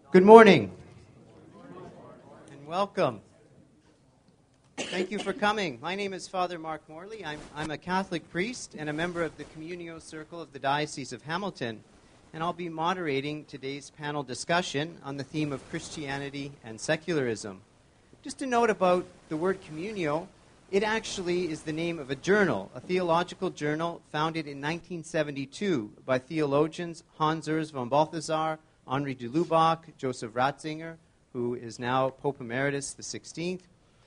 Good morning and welcome. Thank you for coming. My name is Father Mark Morley. I'm a Catholic priest and a member of the Communio Circle of the Diocese of Hamilton, and I'll be moderating today's panel discussion on the theme of Christianity and secularism. Just a note about the word Communio, it actually is the name of a journal, a theological journal founded in 1972 by theologians Hans Urs von Balthasar, Henri de Lubac, Joseph Ratzinger, who is now Pope Emeritus the 16th,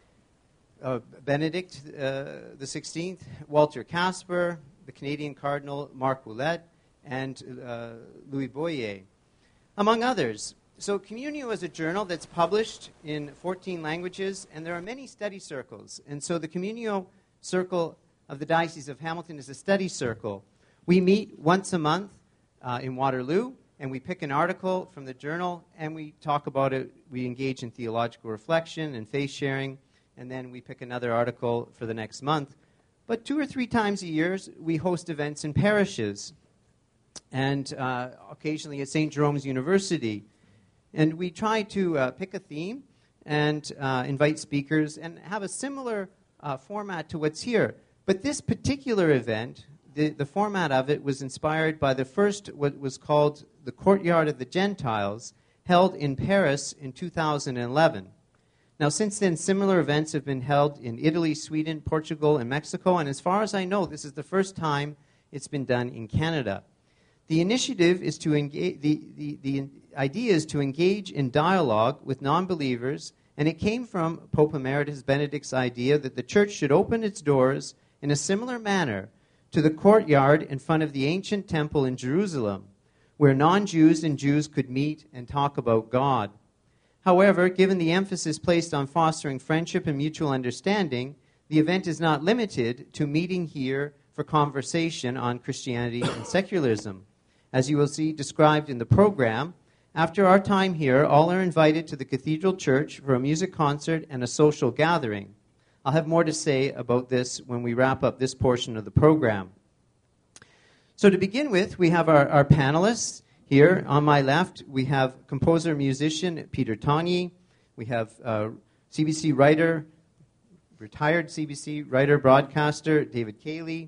Benedict the 16th, Walter Casper, the Canadian Cardinal Marc Ouellet, and Louis Boyer, among others. So Communio is a journal that's published in 14 languages, and there are many study circles. And so the Communio Circle of the Diocese of Hamilton is a study circle. We meet once a month in Waterloo, and we pick an article from the journal, and we talk about it. We engage in theological reflection and faith sharing, and then we pick another article for the next month. But 2 or 3 times a year, we host events in parishes, and occasionally at St. Jerome's University. And we try to pick a theme and invite speakers and have a similar format to what's here. But this particular event, the format of it was inspired by the first, what was called the Courtyard of the Gentiles, held in Paris in 2011. Now, since then, similar events have been held in Italy, Sweden, Portugal, and Mexico, and as far as I know, this is the first time it's been done in Canada. The initiative is to engage, the idea is to engage in dialogue with non-believers, and it came from Pope Emeritus Benedict's idea that the church should open its doors in a similar manner to the courtyard in front of the ancient temple in Jerusalem, where non-Jews and Jews could meet and talk about God. However, given the emphasis placed on fostering friendship and mutual understanding, the event is not limited to meeting here for conversation on Christianity and secularism. As you will see described in the program, after our time here, all are invited to the Cathedral Church for a music concert and a social gathering. I'll have more to say about this when we wrap up this portion of the program. So to begin with, we have our panelists. Here on my left, we have composer-musician Peter Tonyi. We have CBC writer, retired CBC writer, broadcaster David Cayley,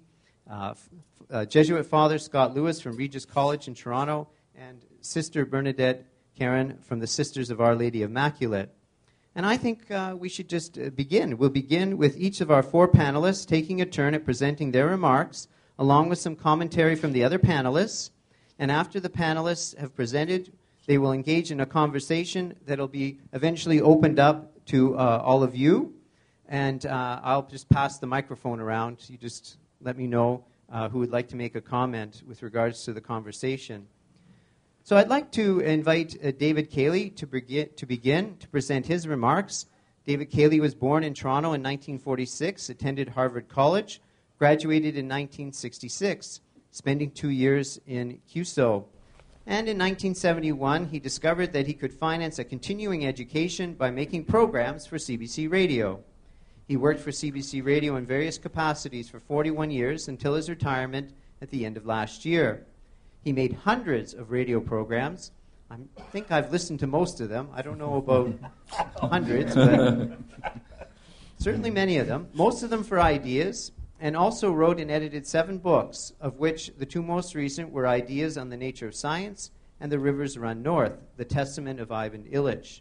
Jesuit Father Scott Lewis from Regis College in Toronto, and Sister Bernadette Karen from the Sisters of Our Lady Immaculate. And I think we should just begin. We'll begin with each of our 4 panelists taking a turn at presenting their remarks, along with some commentary from the other panelists. And after the panelists have presented, they will engage in a conversation that will be eventually opened up to all of you. And I'll just pass the microphone around. You just let me know who would like to make a comment with regards to the conversation. So I'd like to invite David Cayley to begin to present his remarks. David Cayley was born in Toronto in 1946, attended Harvard College, graduated in 1966, spending 2 years in CUSO. And in 1971, he discovered that he could finance a continuing education by making programs for CBC Radio. He worked for CBC Radio in various capacities for 41 years until his retirement at the end of last year. He made hundreds of radio programs. I think I've listened to most of them. I don't know about hundreds, but certainly many of them. Most of them for Ideas, and also wrote and edited 7 books, of which the 2 most recent were Ideas on the Nature of Science and The Rivers Run North, The Testament of Ivan Illich.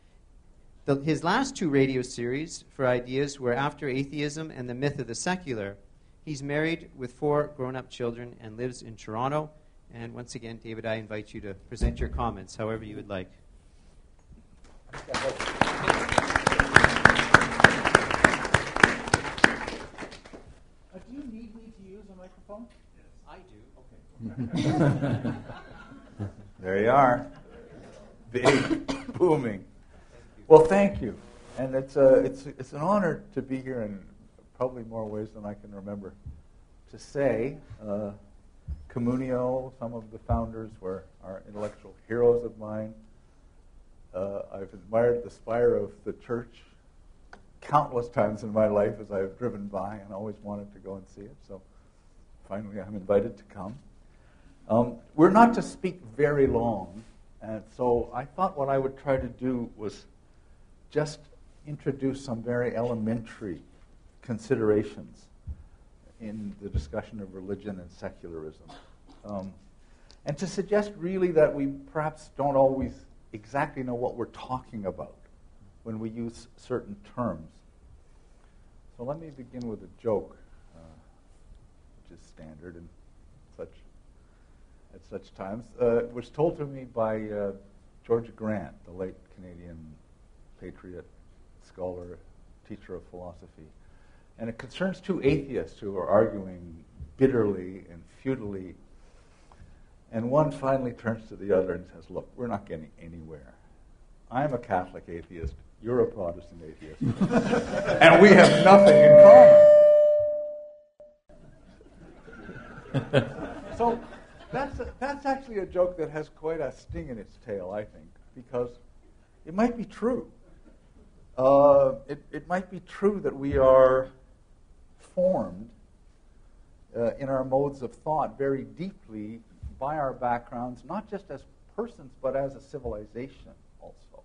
His last 2 radio series for Ideas were After Atheism and The Myth of the Secular. He's married with 4 grown-up children and lives in Toronto. And once again, David, I invite you to present your comments however you would like. Do you need me to use a microphone? Yes, I do. Okay. There you are. Big, booming. Well, thank you. And it's an honor to be here in probably more ways than I can remember to say. Communio, some of the founders are intellectual heroes of mine. I've admired the spire of the church countless times in my life as I've driven by and always wanted to go and see it. So finally I'm invited to come. We're not to speak very long, And so I thought what I would try to do was just introduce some very elementary considerations in the discussion of religion and secularism. And to suggest really that we perhaps don't always exactly know what we're talking about when we use certain terms. So let me begin with a joke, which is standard in at such times. It was told to me by George Grant, the late Canadian patriot, scholar, teacher of philosophy. And it concerns two atheists who are arguing bitterly and futilely. And one finally turns to the other and says, look, we're not getting anywhere. I'm a Catholic atheist. You're a Protestant atheist. And we have nothing in common. So that's actually a joke that has quite a sting in its tail, I think, because it might be true. It might be true that we are formed in our modes of thought very deeply by our backgrounds, not just as persons, but as a civilization also.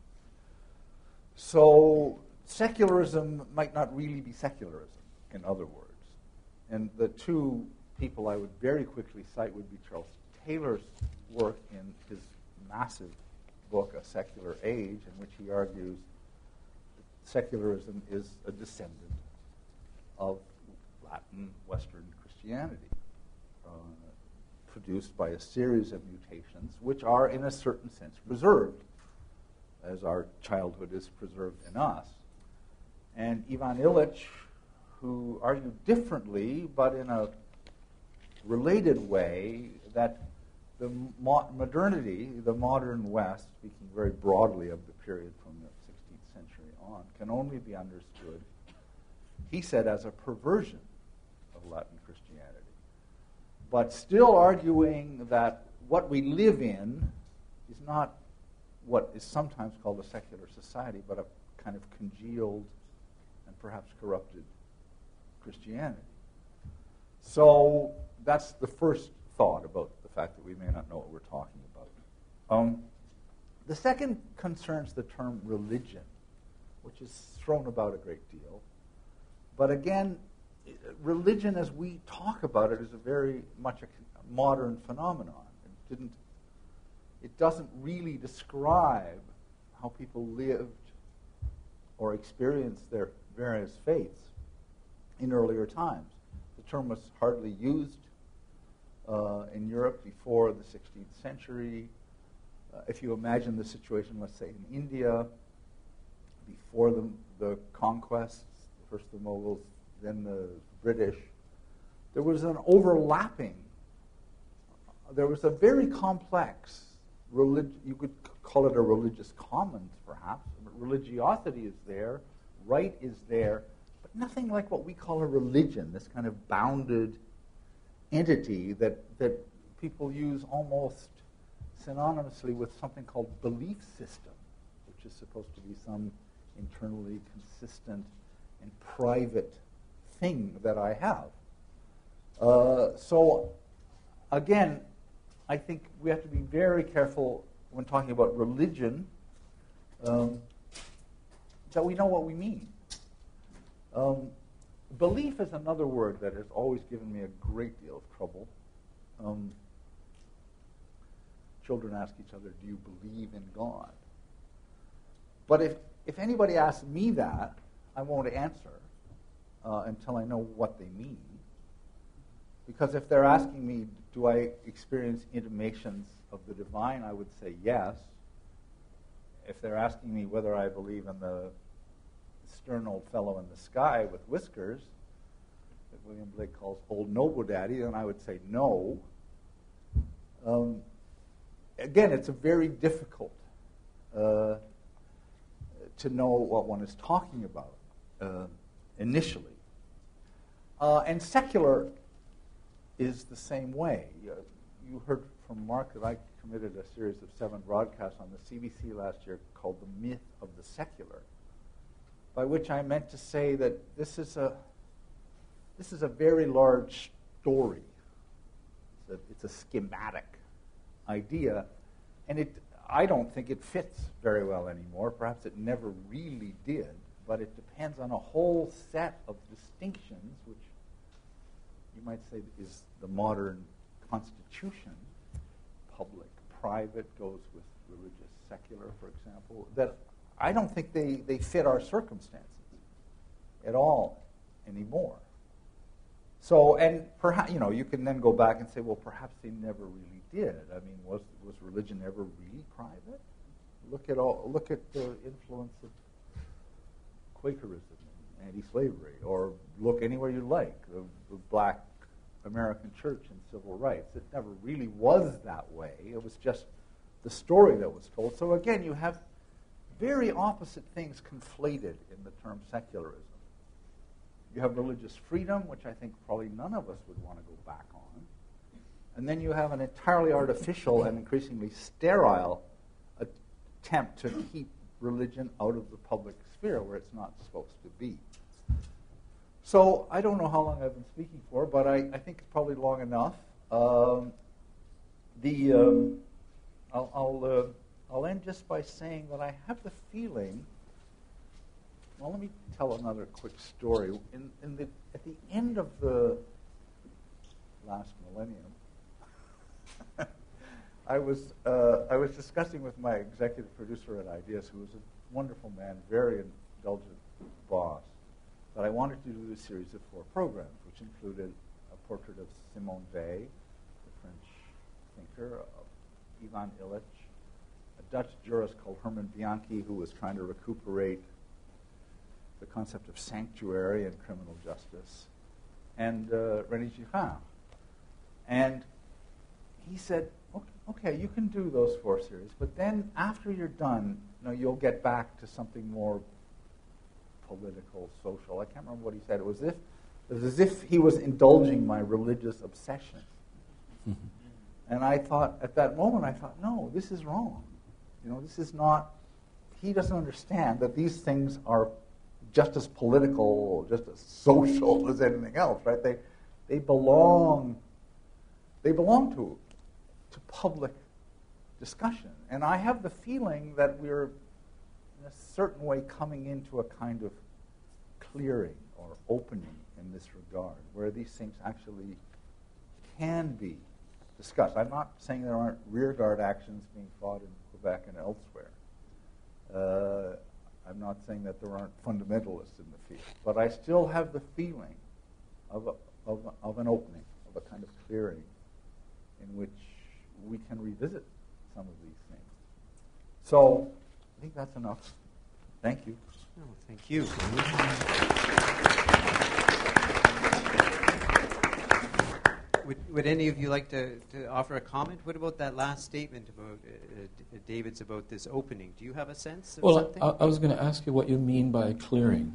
So secularism might not really be secularism, in other words. And the two people I would very quickly cite would be Charles Taylor's work in his massive book, A Secular Age, in which he argues that secularism is a descendant of Latin Western Christianity, produced by a series of mutations which are, in a certain sense, preserved, as our childhood is preserved in us. And Ivan Illich, who argued differently, but in a related way, that the modernity, the modern West, speaking very broadly of the period from the 16th century on, can only be understood, he said, as a perversion of Latin Christianity. But still arguing that what we live in is not what is sometimes called a secular society, but a kind of congealed and perhaps corrupted Christianity. So that's the first thought about the fact that we may not know what we're talking about. The second concerns the term religion, which is thrown about a great deal. But again, religion as we talk about it is a very much a modern phenomenon. It doesn't really describe how people lived or experienced their various faiths in earlier times. The term was hardly used in Europe before the 16th century. If you imagine the situation, let's say, in India, before the conquests, first the Mughals, then the British, there was an overlapping. There was a very complex you could call it a religious commons, perhaps. Religiosity is there, right is there, but nothing like what we call a religion, this kind of bounded entity that people use almost synonymously with something called belief system, which is supposed to be some internally consistent and private thing that I have. So, again, I think we have to be very careful when talking about religion that we know what we mean. Belief is another word that has always given me a great deal of trouble. Children ask each other, do you believe in God? But if anybody asks me that, I won't answer until I know what they mean. Because if they're asking me, do I experience intimations of the divine, I would say yes. If they're asking me whether I believe in the stern old fellow in the sky with whiskers that William Blake calls Old Noble Daddy, then I would say no. Again, it's a very difficult to know what one is talking about initially. And secular is the same way. You heard from Mark that I committed a series of 7 broadcasts on the CBC last year called The Myth of the Secular, by which I meant to say that this is a very large story. It's a schematic idea, and I don't think it fits very well anymore. Perhaps it never really did, but it depends on a whole set of distinctions, which you might say is the modern constitution. Public, private goes with religious, secular, for example, that I don't think they fit our circumstances at all anymore. So, and perhaps, you can then go back and say, well, perhaps they never really did. I mean, was religion ever really private? Look at the influence of Quakerism and anti-slavery, or look anywhere you like, the black American church and civil rights. It never really was that way. It was just the story that was told. So again, you have very opposite things conflated in the term secularism. You have religious freedom, which I think probably none of us would want to go back on. And then you have an entirely artificial and increasingly sterile attempt to keep religion out of the public sphere where it's not supposed to be. So I don't know how long I've been speaking for, but I think it's probably long enough. I'll end just by saying that I have the feeling. Well, let me tell another quick story. At the end of the last millennium, I was discussing with my executive producer at Ideas, who was a wonderful man, very indulgent boss, that I wanted to do a series of 4 programs, which included a portrait of Simone Weil, the French thinker, Ivan Illich, a Dutch jurist called Herman Bianchi, who was trying to recuperate the concept of sanctuary in criminal justice, and René Girard. And he said, okay, you can do those 4 series, but then after you're done, you'll get back to something more political, social. I can't remember what he said. It was as if he was indulging my religious obsession. And I thought, at that moment, no, this is wrong. This is not, he doesn't understand that these things are just as political, just as social as anything else, right? They belong to public discussion. And I have the feeling that we're, in a certain way, coming into a kind of clearing or opening in this regard, where these things actually can be discussed. I'm not saying there aren't rearguard actions being fought in Quebec and elsewhere. I'm not saying that there aren't fundamentalists in the field, but I still have the feeling of an opening, of a kind of clearing in which we can revisit some of these things. So I think that's enough. Thank you. Oh, thank you. Would any of you like to offer a comment? What about that last statement about David's about this opening? Do you have a sense of something? Well, I was going to ask you what you mean by clearing.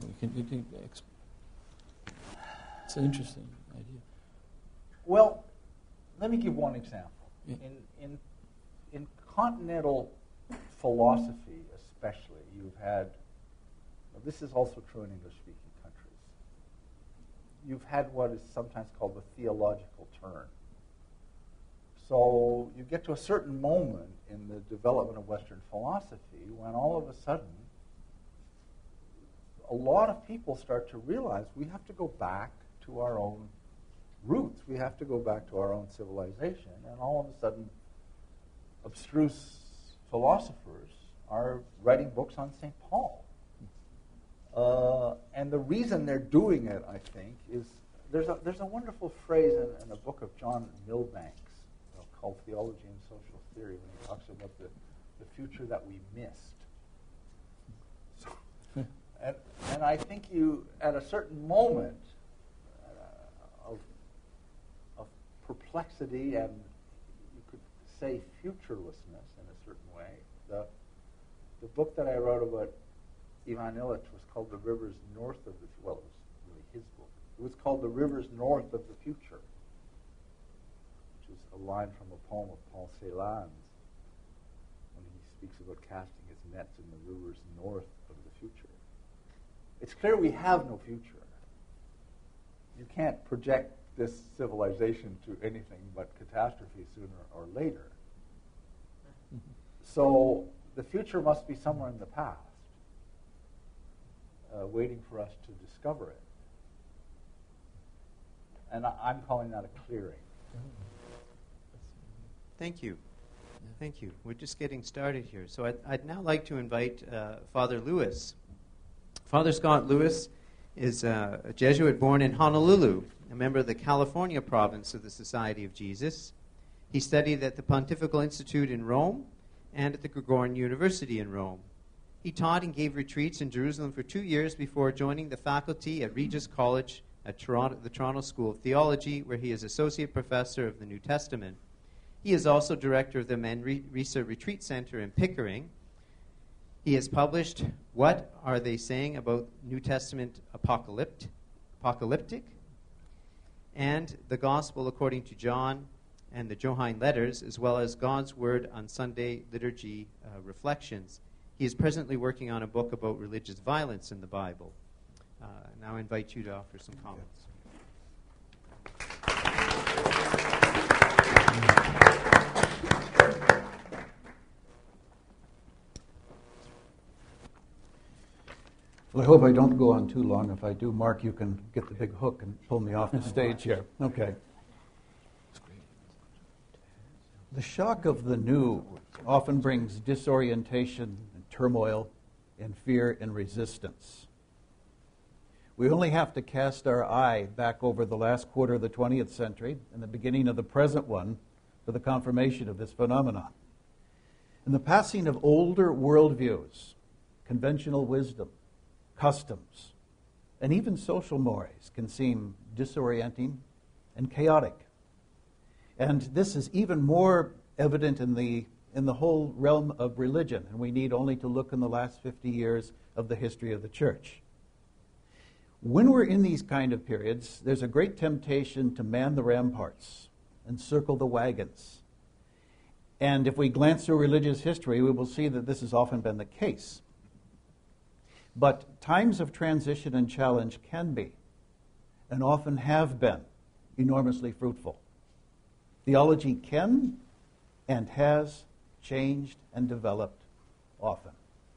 It's an interesting idea. Well, let me give one example. Yeah. In continental philosophy, especially, you've had. Well, this is also true in English-speaking countries. You've had what is sometimes called the theological turn. So you get to a certain moment in the development of Western philosophy when all of a sudden a lot of people start to realize we have to go back to our own roots. We have to go back to our own civilization. And all of a sudden abstruse philosophers are writing books on St. Paul. And the reason they're doing it, I think, is there's a wonderful phrase in a book of John Milbank's called Theology and Social Theory when he talks about the future that we missed. So, and I think you, at a certain moment of perplexity and you could say futurelessness in a certain way, the book that I wrote about Ivan Illich was called The Rivers North of the... Well, it was really his book. It was called The Rivers North of the Future, which is a line from a poem of Paul Celan's when he speaks about casting his nets in the rivers north of the future. It's clear we have no future. You can't project this civilization to anything but catastrophe sooner or later. So the future must be somewhere in the past, waiting for us to discover it. And I'm calling that a clearing. Thank you. Thank you. We're just getting started here. So I'd now like to invite Father Lewis. Father Scott Lewis is a Jesuit born in Honolulu, a member of the California province of the Society of Jesus. He studied at the Pontifical Institute in Rome and at the Gregorian University in Rome. He taught and gave retreats in Jerusalem for 2 years before joining the faculty at Regis College at the Toronto School of Theology, where he is Associate Professor of the New Testament. He is also director of the Manresa Retreat Center in Pickering. He has published What Are They Saying About New Testament Apocalyptic? And The Gospel According to John and the Johannine Letters, as well as God's Word on Sunday Liturgy Reflections. He is presently working on a book about religious violence in the Bible. Now I invite you to offer some comments. Well, I hope I don't go on too long. If I do, Mark, you can get the big hook and pull me off the stage here. Okay. The shock of the new often brings disorientation and turmoil and fear and resistance. We only have to cast our eye back over the last quarter of the 20th century and the beginning of the present one for the confirmation of this phenomenon. In the passing of older worldviews, conventional wisdom, customs, and even social mores can seem disorienting and chaotic. And this is even more evident in the whole realm of religion, and we need only to look in the last 50 years of the history of the church. When we're in these kind of periods, there's a great temptation to man the ramparts and circle the wagons. And if we glance through religious history, we will see that this has often been the case. But times of transition and challenge can be, and often have been, enormously fruitful. Theology can and has changed and developed often.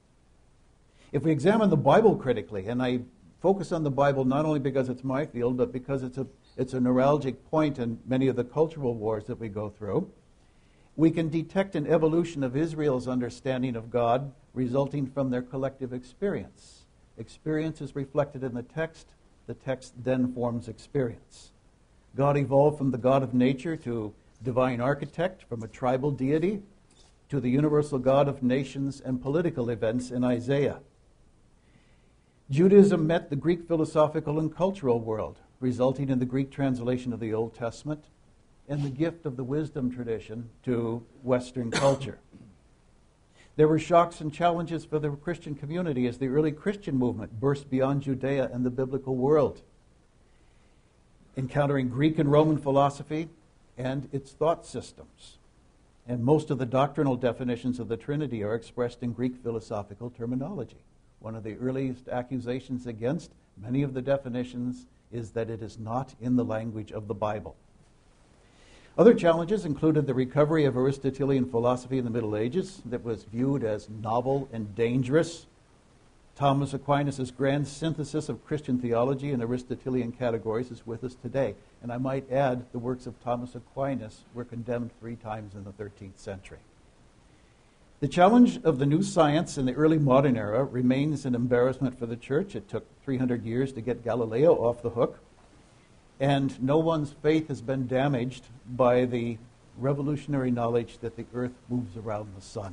If we examine the Bible critically, and I focus on the Bible not only because it's my field, but because it's a neuralgic point in many of the cultural wars that we go through, we can detect an evolution of Israel's understanding of God resulting from their collective experience. Experience is reflected in the text then forms experience. God evolved from the God of nature to divine architect, from a tribal deity to the universal God of nations and political events in Isaiah. Judaism met the Greek philosophical and cultural world, resulting in the Greek translation of the Old Testament and the gift of the wisdom tradition to Western culture. There were shocks and challenges for the Christian community as the early Christian movement burst beyond Judea and the biblical world, encountering Greek and Roman philosophy and its thought systems. And most of the doctrinal definitions of the Trinity are expressed in Greek philosophical terminology. One of the earliest accusations against many of the definitions is that it is not in the language of the Bible. Other challenges included the recovery of Aristotelian philosophy in the Middle Ages that was viewed as novel and dangerous. Thomas Aquinas' grand synthesis of Christian theology in Aristotelian categories is with us today. And I might add, the works of Thomas Aquinas were condemned 3 times in the 13th century. The challenge of the new science in the early modern era remains an embarrassment for the church. It took 300 years to get Galileo off the hook. And no one's faith has been damaged by the revolutionary knowledge that the earth moves around the sun.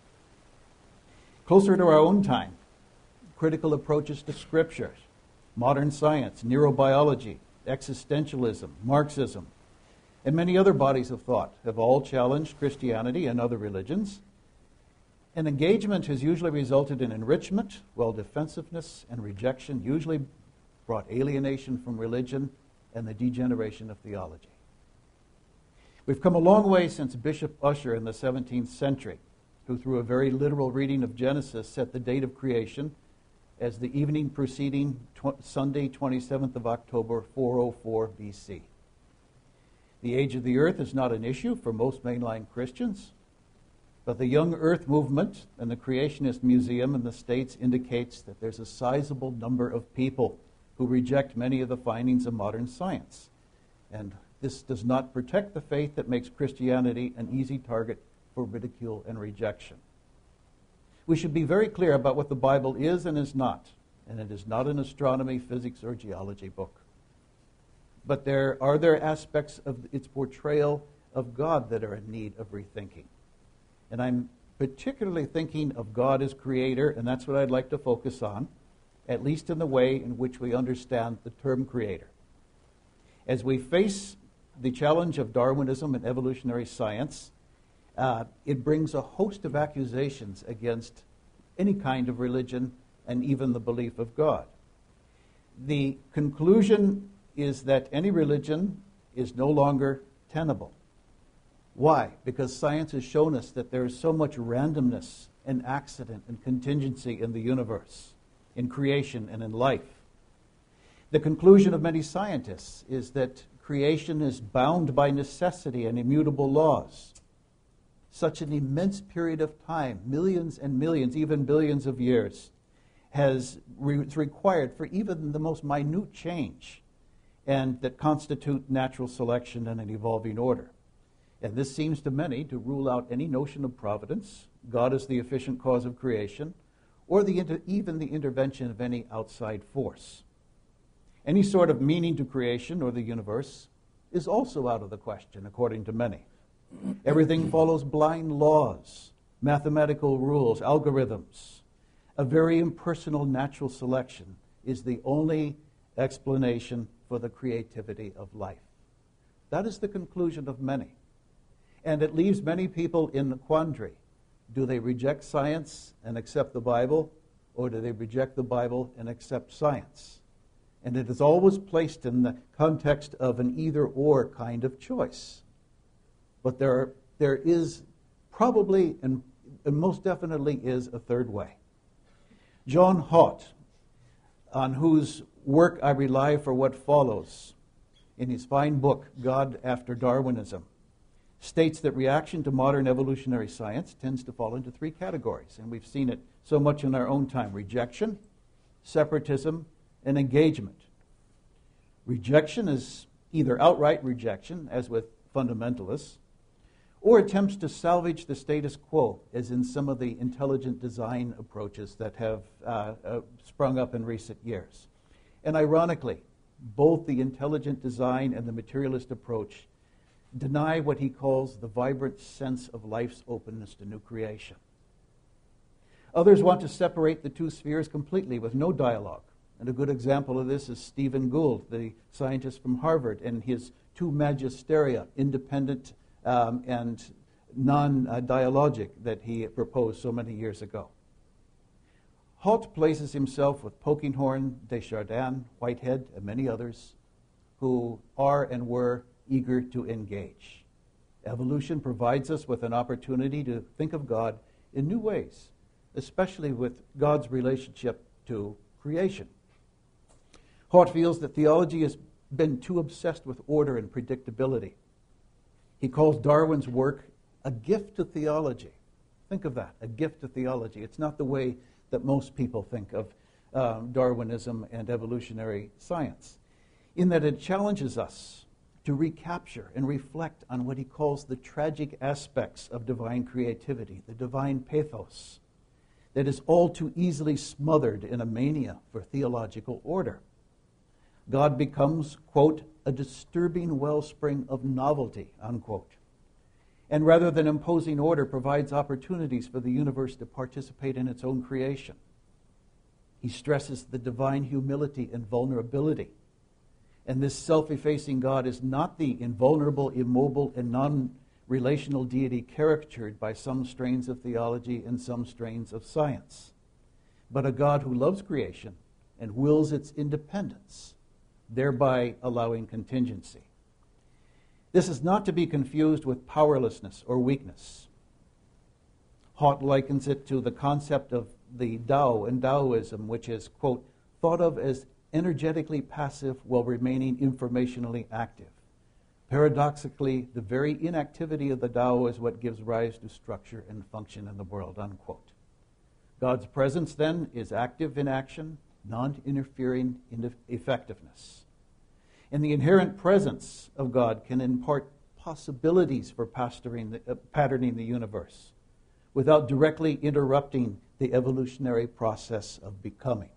Closer to our own time, critical approaches to scripture, modern science, neurobiology, existentialism, Marxism, and many other bodies of thought have all challenged Christianity and other religions. And engagement has usually resulted in enrichment, while defensiveness and rejection usually brought alienation from religion and the degeneration of theology. We've come a long way since Bishop Ussher in the 17th century, who through a very literal reading of Genesis set the date of creation as the evening preceding Sunday, 27th of October, 404 BC. The age of the earth is not an issue for most mainline Christians. But the Young Earth movement and the Creationist Museum in the States indicates that there's a sizable number of people who reject many of the findings of modern science. And this does not protect the faith that makes Christianity an easy target for ridicule and rejection. We should be very clear about what the Bible is and is not. And it is not an astronomy, physics, or geology book. But there are aspects of its portrayal of God that are in need of rethinking. And I'm particularly thinking of God as creator, and that's what I'd like to focus on, at least in the way in which we understand the term creator. As we face the challenge of Darwinism and evolutionary science, it brings a host of accusations against any kind of religion and even the belief of God. The conclusion is that any religion is no longer tenable. Why? Because science has shown us that there is so much randomness and accident and contingency in the universe, in creation and in life. The conclusion of many scientists is that creation is bound by necessity and immutable laws. Such an immense period of time, millions and millions, even billions of years, is required for even the most minute change, and that constitute natural selection and an evolving order. And this seems to many to rule out any notion of providence, God as the efficient cause of creation, or even the intervention of any outside force. Any sort of meaning to creation or the universe is also out of the question, according to many. Everything follows blind laws, mathematical rules, algorithms. A very impersonal natural selection is the only explanation for the creativity of life. That is the conclusion of many. And it leaves many people in a quandary. Do they reject science and accept the Bible, or do they reject the Bible and accept science? And it is always placed in the context of an either-or kind of choice. But there is probably, and most definitely is, a third way. John Haught, on whose work I rely for what follows, in his fine book, God After Darwinism, states that reaction to modern evolutionary science tends to fall into three categories, and we've seen it so much in our own time: rejection, separatism, and engagement. Rejection is either outright rejection, as with fundamentalists, or attempts to salvage the status quo, as in some of the intelligent design approaches that have sprung up in recent years. And ironically, both the intelligent design and the materialist approach deny what he calls the vibrant sense of life's openness to new creation. Others want to separate the two spheres completely with no dialogue. And a good example of this is Stephen Gould, the scientist from Harvard, and his two magisteria, independent and non-dialogic, that he proposed so many years ago. Haught places himself with Polkinghorne, Desjardins, Whitehead, and many others who are and were eager to engage. Evolution provides us with an opportunity to think of God in new ways, especially with God's relationship to creation. Haught feels that theology has been too obsessed with order and predictability. He calls Darwin's work a gift to theology. Think of that, a gift to theology. It's not the way that most people think of Darwinism and evolutionary science, in that it challenges us to recapture and reflect on what he calls the tragic aspects of divine creativity, the divine pathos, that is all too easily smothered in a mania for theological order. God becomes, quote, a disturbing wellspring of novelty, unquote. And rather than imposing order, provides opportunities for the universe to participate in its own creation. He stresses the divine humility and vulnerability. And this self-effacing God is not the invulnerable, immobile, and non-relational deity caricatured by some strains of theology and some strains of science, but a God who loves creation and wills its independence, thereby allowing contingency. This is not to be confused with powerlessness or weakness. Haught likens it to the concept of the Tao in Taoism, which is, quote, thought of as energetically passive while remaining informationally active. Paradoxically, the very inactivity of the Tao is what gives rise to structure and function in the world, unquote. God's presence, then, is active in action, non-interfering in effectiveness. And the inherent presence of God can impart possibilities for patterning the universe without directly interrupting the evolutionary process of becoming.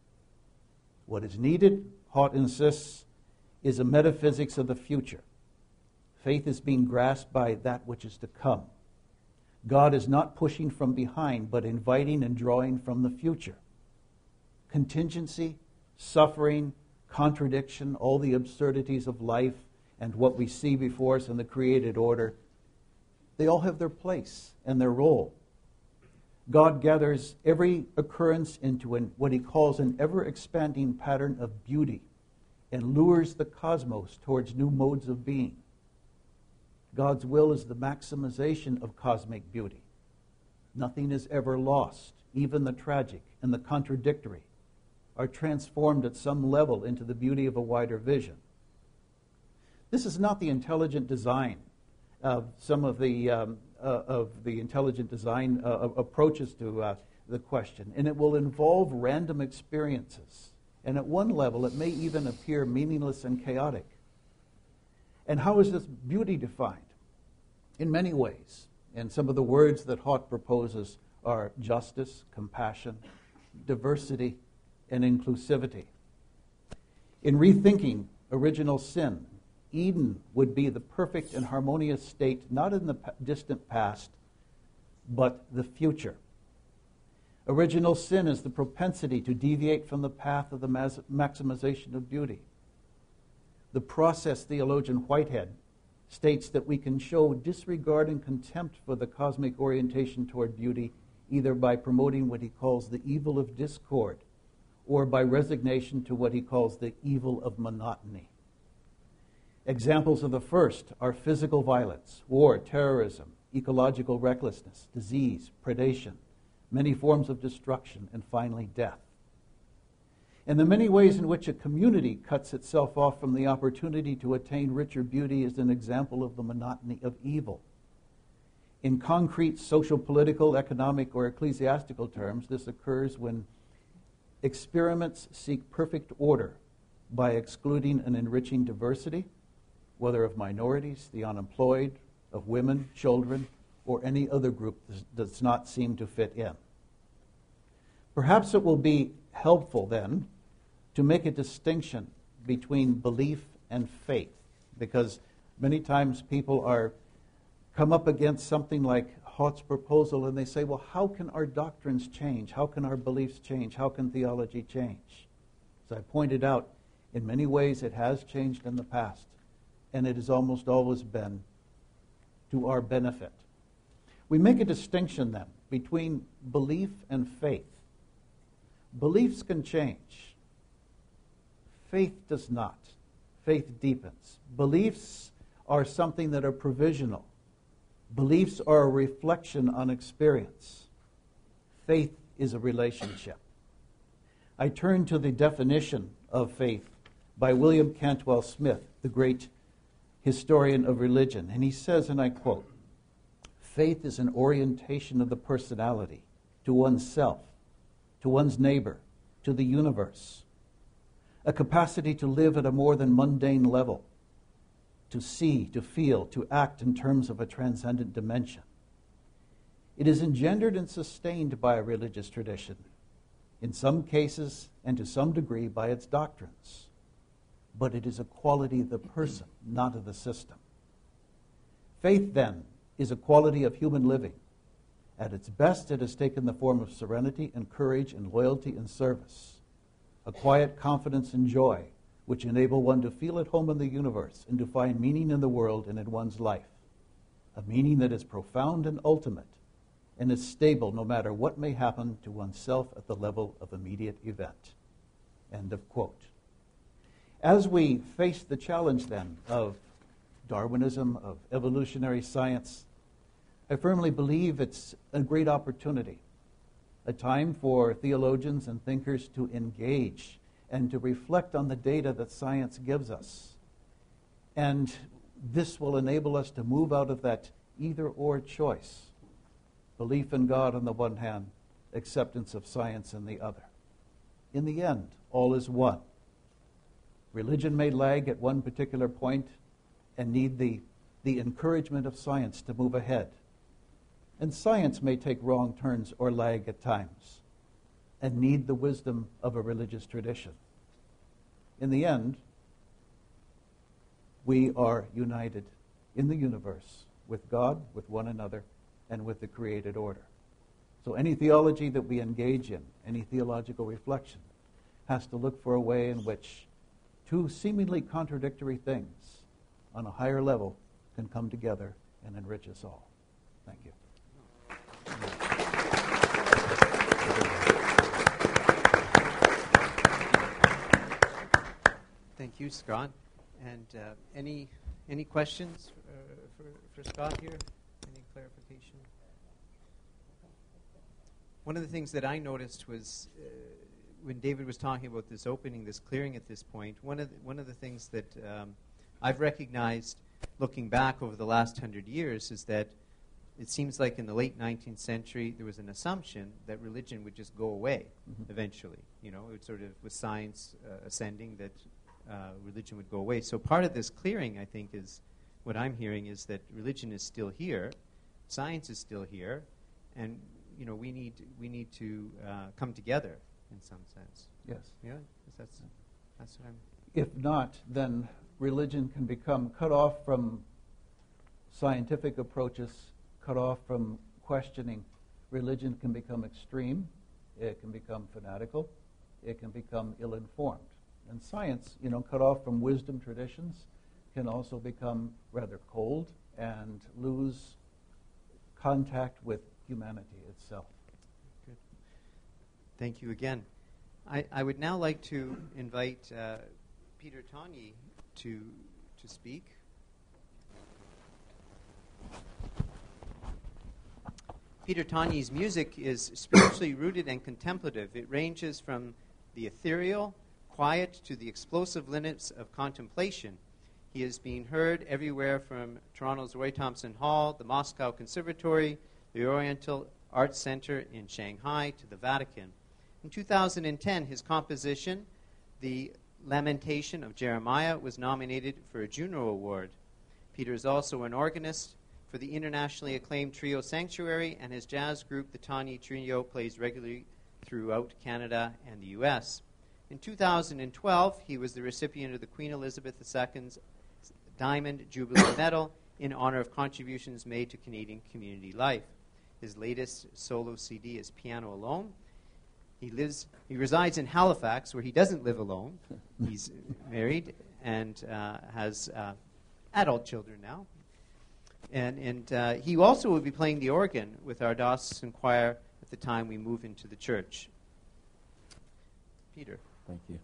What is needed, Haught insists, is a metaphysics of the future. Faith is being grasped by that which is to come. God is not pushing from behind, but inviting and drawing from the future. Contingency, suffering, contradiction, all the absurdities of life and what we see before us in the created order, they all have their place and their role. God gathers every occurrence into what he calls an ever-expanding pattern of beauty and lures the cosmos towards new modes of being. God's will is the maximization of cosmic beauty. Nothing is ever lost. Even the tragic and the contradictory are transformed at some level into the beauty of a wider vision. This is not the intelligent design of some of the intelligent design approaches to the question, and it will involve random experiences. And at one level, it may even appear meaningless and chaotic. And how is this beauty defined? In many ways. And some of the words that Haught proposes are justice, compassion, diversity, and inclusivity. In rethinking original sin, Eden would be the perfect and harmonious state, not in the distant past, but the future. Original sin is the propensity to deviate from the path of the maximization of beauty. The process theologian Whitehead states that we can show disregard and contempt for the cosmic orientation toward beauty either by promoting what he calls the evil of discord or by resignation to what he calls the evil of monotony. Examples of the first are physical violence, war, terrorism, ecological recklessness, disease, predation, many forms of destruction, and finally death. And the many ways in which a community cuts itself off from the opportunity to attain richer beauty is an example of the monotony of evil. In concrete social, political, economic, or ecclesiastical terms, this occurs when experiments seek perfect order by excluding and enriching diversity, whether of minorities, the unemployed, of women, children, or any other group that does not seem to fit in. Perhaps it will be helpful then to make a distinction between belief and faith, because many times people come up against something like Haught's proposal and they say, well, how can our doctrines change? How can our beliefs change? How can theology change? As I pointed out, in many ways it has changed in the past, and it has almost always been to our benefit. We make a distinction then between belief and faith. Beliefs can change. Faith does not. Faith deepens. Beliefs are something that are provisional. Beliefs are a reflection on experience. Faith is a relationship. I turn to the definition of faith by William Cantwell Smith, the great historian of religion. And he says, and I quote, "Faith is an orientation of the personality to oneself, to one's neighbor, to the universe. A capacity to live at a more than mundane level, to see, to feel, to act in terms of a transcendent dimension. It is engendered and sustained by a religious tradition, in some cases and to some degree by its doctrines. But it is a quality of the person, not of the system. Faith, then, is a quality of human living. At its best, it has taken the form of serenity and courage and loyalty and service, a quiet confidence and joy which enable one to feel at home in the universe and to find meaning in the world and in one's life, a meaning that is profound and ultimate and is stable no matter what may happen to oneself at the level of immediate event." End of quote. As we face the challenge then of Darwinism, of evolutionary science, I firmly believe it's a great opportunity, a time for theologians and thinkers to engage and to reflect on the data that science gives us. And this will enable us to move out of that either-or choice. Belief in God on the one hand, acceptance of science on the other. In the end, all is one. Religion may lag at one particular point and need the encouragement of science to move ahead. And science may take wrong turns or lag at times and need the wisdom of a religious tradition. In the end, we are united in the universe with God, with one another, and with the created order. So any theology that we engage in, any theological reflection, has to look for a way in which two seemingly contradictory things on a higher level can come together and enrich us all. Thank you. Thank you, Scott. And any questions for Scott here? Any clarification? One of the things that I noticed was when David was talking about this opening, this clearing at this point, one of the things that I've recognized looking back over the last 100 years is that it seems like in the late 19th century there was an assumption that religion would just go away eventually. You know, it would sort of, with science ascending, that religion would go away. So part of this clearing, I think, is what I'm hearing is that religion is still here, science is still here, and you know we need to come together in some sense. Yes. Yeah, that's what I'm. If not, then religion can become cut off from scientific approaches, cut off from questioning. Religion can become extreme, it can become fanatical, it can become ill-informed. And science, cut off from wisdom traditions, can also become rather cold and lose contact with humanity itself. Good. Thank you again. I would now like to invite Peter Tanyi to speak. Peter Tanyi's music is spiritually rooted and contemplative. It ranges from the ethereal, quiet, to the explosive limits of contemplation. He is being heard everywhere from Toronto's Roy Thomson Hall, the Moscow Conservatory, the Oriental Arts Center in Shanghai, to the Vatican. In 2010, his composition, The Lamentation of Jeremiah, was nominated for a Juno Award. Peter is also an organist for the internationally acclaimed trio Sanctuary, and his jazz group, the Tanyi Trio, plays regularly throughout Canada and the U.S. In 2012, he was the recipient of the Queen Elizabeth II's Diamond Jubilee Medal in honor of contributions made to Canadian community life. His latest solo CD is Piano Alone. He resides in Halifax, where he doesn't live alone. He's married and has adult children now. And he also will be playing the organ with our diocesan choir at the time we move into the church. Peter. Thank you.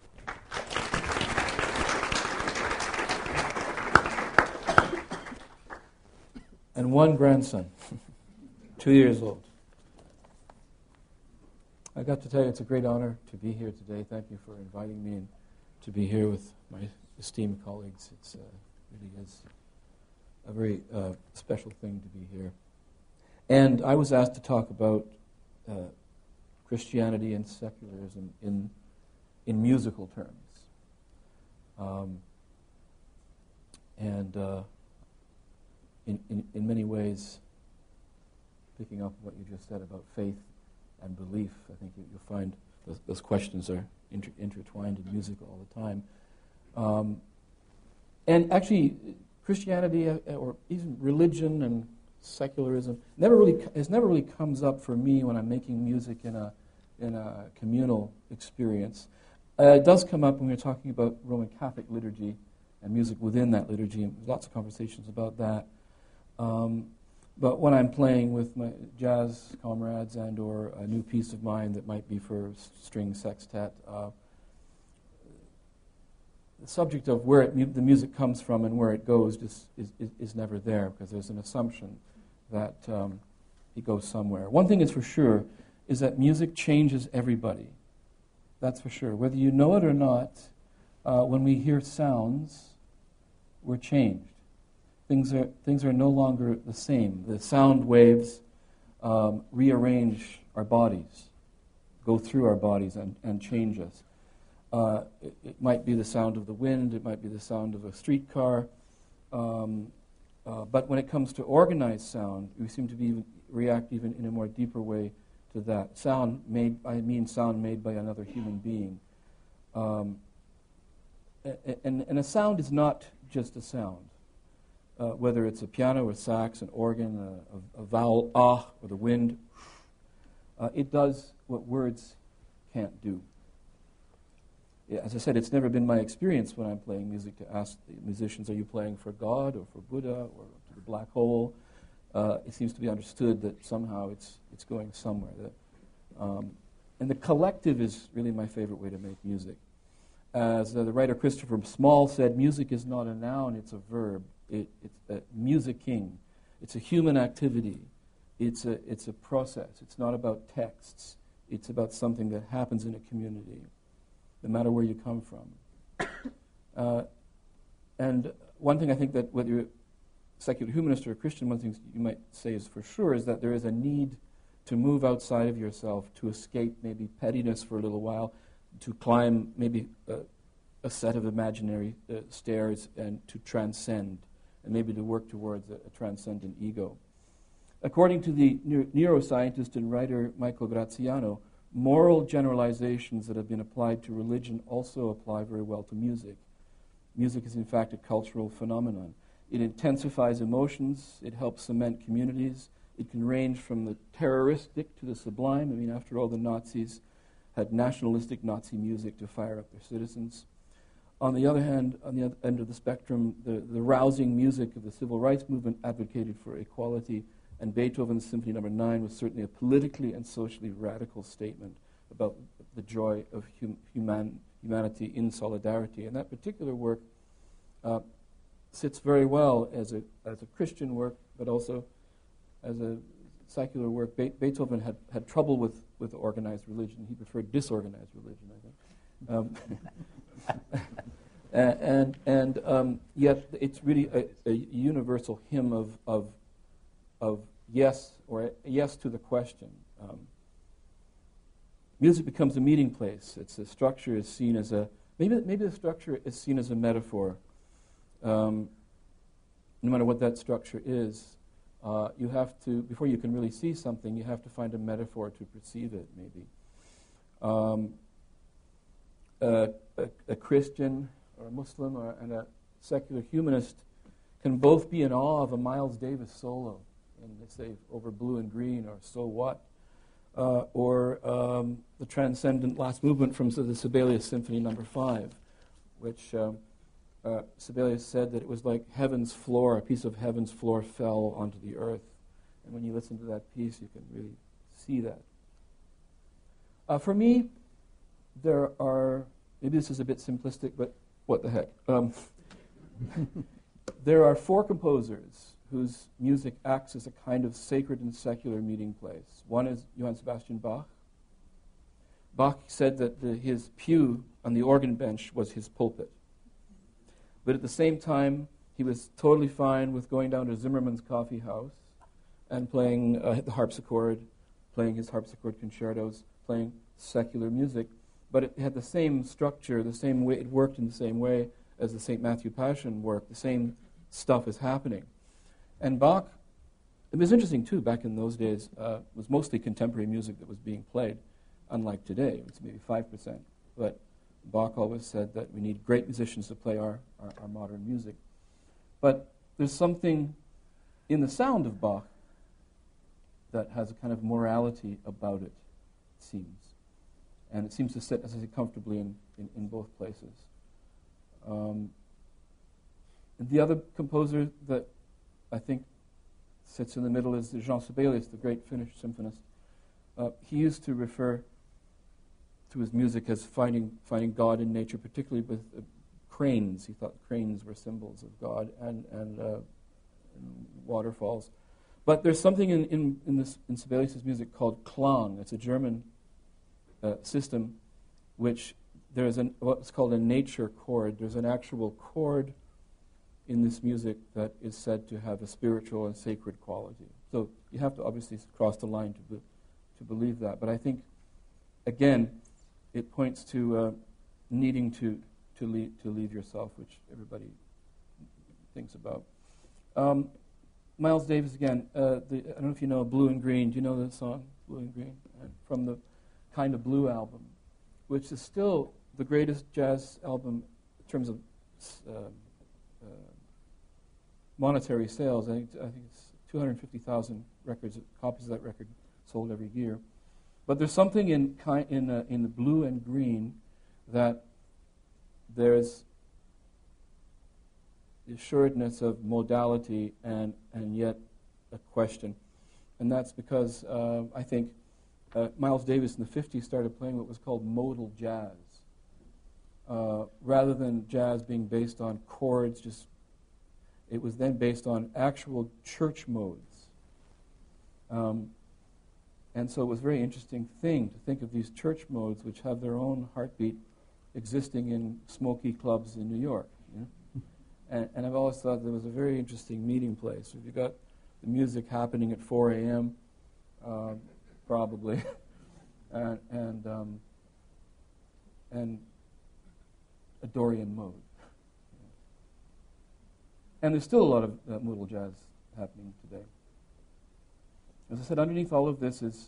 And one grandson, 2 years old. I got to tell you, it's a great honor to be here today. Thank you for inviting me and to be here with my esteemed colleagues. It really is a very special thing to be here. And I was asked to talk about Christianity and secularism in musical terms. In many ways, picking up what you just said about faith and belief, I think you'll find those questions are intertwined in music all the time. And actually, Christianity or even religion and secularism never really comes up for me when I'm making music in a communal experience. It does come up when we're talking about Roman Catholic liturgy and music within that liturgy, and lots of conversations about that. But when I'm playing with my jazz comrades and or a new piece of mine that might be for string sextet, the subject of where the music comes from and where it goes is never there, because there's an assumption that it goes somewhere. One thing is for sure is that music changes everybody. That's for sure. Whether you know it or not, when we hear sounds, we're changed. things are no longer the same. The sound waves rearrange our bodies, go through our bodies and change us. It might be the sound of the wind, it might be the sound of a streetcar, but when it comes to organized sound, we seem to react even in a more deeper way to that. Sound made by another human being. And a sound is not just a sound. Whether it's a piano, a sax, an organ, a vowel, ah, or the wind, it does what words can't do. As I said, it's never been my experience when I'm playing music to ask the musicians, are you playing for God or for Buddha or to the black hole? It seems to be understood that somehow it's going somewhere. And the collective is really my favorite way to make music. As the writer Christopher Small said, music is not a noun, it's a verb. It's musicking. It's a human activity. It's a process. It's not about texts. It's about something that happens in a community, no matter where you come from. And one thing I think that whether you're a secular humanist or a Christian, one thing you might say is for sure is that there is a need to move outside of yourself, to escape maybe pettiness for a little while, to climb maybe a set of imaginary stairs and to transcend, and maybe to work towards a transcendent ego. According to the neuroscientist and writer Michael Graziano, moral generalizations that have been applied to religion also apply very well to music. Music is in fact a cultural phenomenon. It intensifies emotions, it helps cement communities, it can range from the terroristic to the sublime. I mean, after all, the Nazis had nationalistic Nazi music to fire up their citizens. On the other hand, on the other end of the spectrum, the rousing music of the civil rights movement advocated for equality, and Beethoven's Symphony No. 9 was certainly a politically and socially radical statement about the joy of humanity in solidarity. And that particular work sits very well as a Christian work, but also as a secular work. Beethoven had trouble with organized religion. He preferred disorganized religion, I think. And yet it's really a universal hymn of yes, or yes to the question. Music becomes a meeting place. Its structure is seen as maybe the structure is seen as a metaphor. No matter what that structure is, you have to, before you can really see something, you have to find a metaphor to perceive it, maybe. A Christian or a Muslim and a secular humanist can both be in awe of a Miles Davis solo in, let's say, Over Blue and Green or So What, or the transcendent last movement from the Sibelius Symphony No. 5, which Sibelius said that it was like heaven's floor, a piece of heaven's floor fell onto the earth. And when you listen to that piece, you can really see that. For me, there are, maybe this is a bit simplistic, but what the heck. There are four composers whose music acts as a kind of sacred and secular meeting place. One is Johann Sebastian Bach. Bach said that his pew on the organ bench was his pulpit. But at the same time, he was totally fine with going down to Zimmerman's coffee house and playing the harpsichord, playing his harpsichord concertos, playing secular music. But it had the same structure, the same way, it worked in the same way as the St. Matthew Passion worked. The same stuff is happening. And Bach, it was interesting too, back in those days, it was mostly contemporary music that was being played, unlike today. It was maybe 5%. But Bach always said that we need great musicians to play our modern music. But there's something in the sound of Bach that has a kind of morality about it, it seems. And it seems to sit, as I say, comfortably in both places. The other composer that I think sits in the middle is Jean Sibelius, the great Finnish symphonist. He used to refer to his music as finding God in nature, particularly with cranes. He thought cranes were symbols of God and waterfalls. But there's something in Sibelius' music called Klang. It's a German system, which there is what's called a nature chord. There's an actual chord in this music that is said to have a spiritual and sacred quality. So you have to obviously cross the line to believe that. But I think, again, it points to needing to leave yourself, which everybody thinks about. Miles Davis again. I don't know if you know Blue and Green. Do you know the song Blue and Green? From the Kind of Blue album, which is still the greatest jazz album in terms of monetary sales. I think it's 250,000 copies of that record sold every year. But there's something in the Blue and Green that there's the assuredness of modality and yet a question. And that's because I think Miles Davis in the 50s started playing what was called modal jazz. Rather than jazz being based on chords, it was then based on actual church modes. And so it was a very interesting thing to think of these church modes which have their own heartbeat existing in smoky clubs in New York. You know? And I've always thought that was a very interesting meeting place. If you got the music happening at 4 a.m., probably, and a Dorian mode. And there's still a lot of modal jazz happening today. As I said, underneath all of this is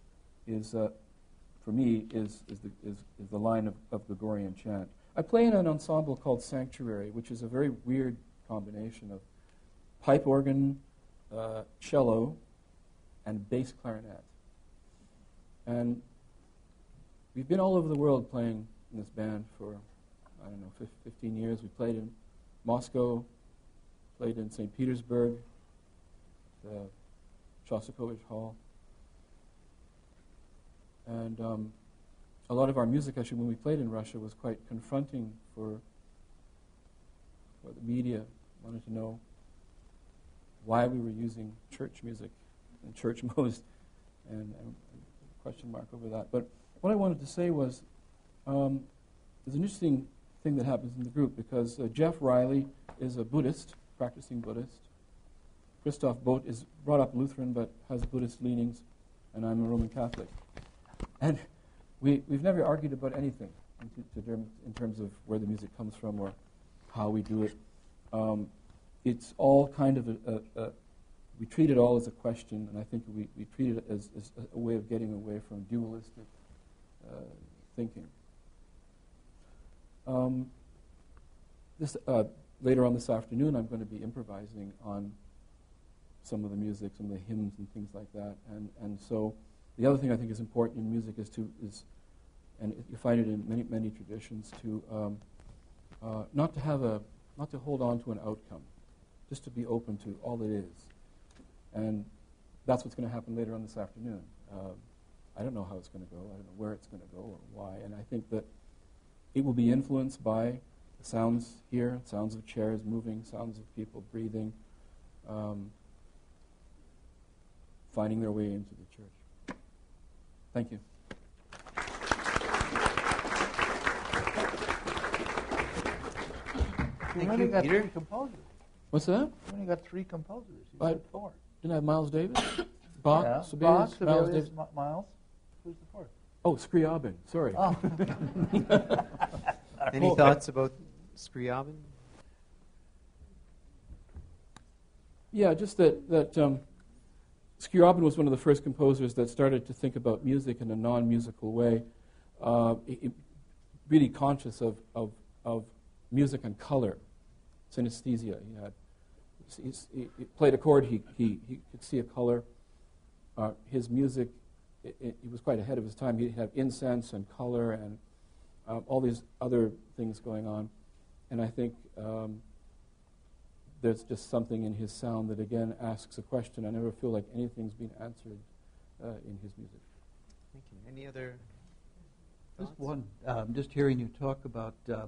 for me, is the line of Gregorian chant. I play in an ensemble called Sanctuary, which is a very weird combination of pipe organ, cello, and bass clarinet. And we've been all over the world playing in this band for, 15 years. We played in Moscow, played in St. Petersburg, the Shostakovich Hall. And a lot of our music, actually, when we played in Russia, was quite confronting for the media. Wanted to know why we were using church music and church modes, and question mark over that. But what I wanted to say was, there's an interesting thing that happens in the group, because Jeff Riley is a Buddhist, practicing Buddhist. Christoph Boat is brought up Lutheran but has Buddhist leanings, and I'm a Roman Catholic. And we've never argued about anything in terms of where the music comes from or how we do it. It's all kind of we treat it all as a question, and I think we treat it as a way of getting away from dualistic thinking. Later on this afternoon, I'm going to be improvising on some of the music, some of the hymns and things like that. And so the other thing I think is important in music is and you find it in many traditions, to not to hold on to an outcome, just to be open to all it is. And that's what's going to happen later on this afternoon. I don't know how it's going to go. I don't know where it's going to go or why. And I think that it will be influenced by the sounds here, sounds of chairs moving, sounds of people breathing, finding their way into the church. Thank you. Thank you, Peter. 3 composers. What's that? You only got 3 composers. You said 4. Didn't I have Miles Davis? Bach, Yeah. Sibelius, Bach, Miles Sibelius, Davis. Miles. Who's the 4th? Oh, Scriabin. Sorry. Oh. Any thoughts about Scriabin? Yeah, just that Scriabin was one of the first composers that started to think about music in a non-musical way, really conscious of music and color, synesthesia. He played a chord, he could see a color. His music, he was quite ahead of his time. He had incense and color and all these other things going on. And I think there's just something in his sound that, again, asks a question. I never feel like anything's been answered in his music. Thank you. Any other Just thoughts? one. Just hearing you talk about the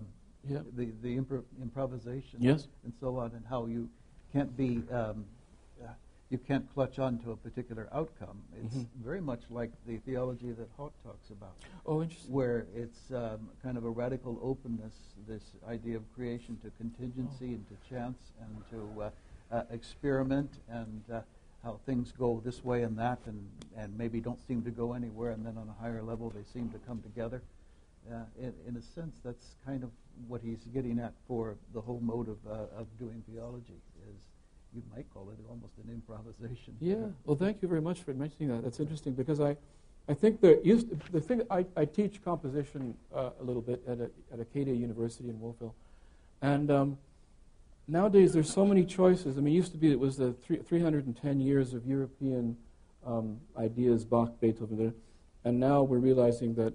improvisation Yes. and so on, and how you can't be you can't clutch on to a particular outcome. It's very much like the theology that Haught talks about. Oh, interesting. Where it's kind of a radical openness, this idea of creation to contingency and to chance and to experiment and how things go this way and that and maybe don't seem to go anywhere, and then on a higher level they seem to come together. In a sense, that's kind of what he's getting at for the whole mode of doing theology, is you might call it almost an improvisation. Yeah. Well, thank you very much for mentioning that. That's interesting because I think the thing I teach composition a little bit at Acadia University in Wolfville, and nowadays there's so many choices. I mean, it used to be it was the 310 years of European ideas, Bach, Beethoven, and now we're realizing that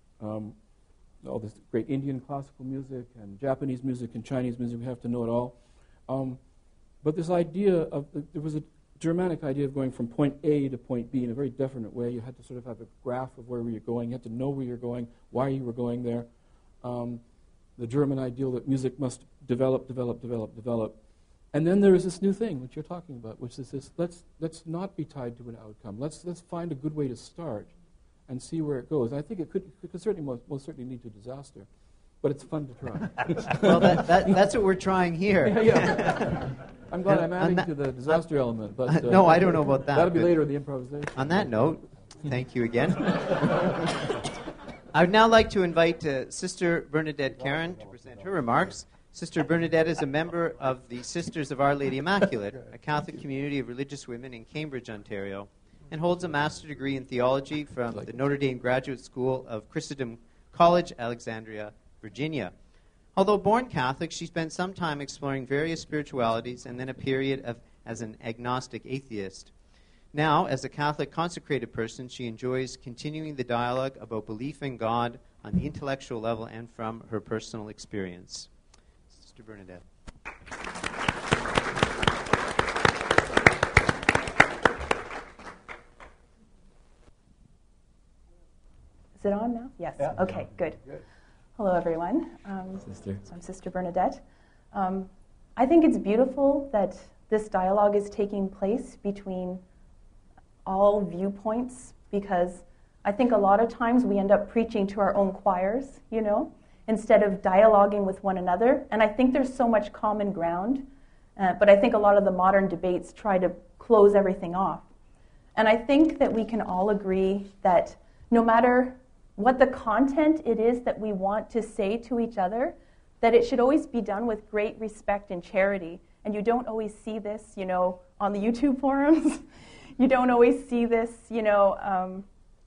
all this great Indian classical music and Japanese music and Chinese music, we have to know it all. But this idea of, there was a Germanic idea of going from point A to point B in a very definite way. You had to sort of have a graph of where you're going. You had to know where you're going, why you were going there. The German ideal that music must develop. And then there is this new thing, which you're talking about, which is this, let's not be tied to an outcome. Let's find a good way to start and see where it goes. I think it could certainly most certainly lead to disaster, but it's fun to try. Well, that's what we're trying here. Yeah. I'm glad I'm adding to the disaster element, but no, I don't know about that. That'll be later in the improvisation. On that note, thank you again. I would now like to invite Sister Bernadette Karen to present her remarks. Sister Bernadette is a member of the Sisters of Our Lady Immaculate, a Catholic community of religious women in Cambridge, Ontario, and holds a master's degree in theology from the Notre Dame Graduate School of Christendom College, Alexandria, Virginia. Although born Catholic, she spent some time exploring various spiritualities and then a period as an agnostic atheist. Now, as a Catholic consecrated person, she enjoys continuing the dialogue about belief in God on the intellectual level and from her personal experience. Sister Bernadette. Is it on now? Yes. Yeah. Okay, good. Hello, everyone. Sister. So I'm Sister Bernadette. I think it's beautiful that this dialogue is taking place between all viewpoints, because I think a lot of times we end up preaching to our own choirs, instead of dialoguing with one another. And I think there's so much common ground, but I think a lot of the modern debates try to close everything off. And I think that we can all agree that no matter what the content it is that we want to say to each other, that it should always be done with great respect and charity. And you don't always see this, on the YouTube forums. You don't always see this, in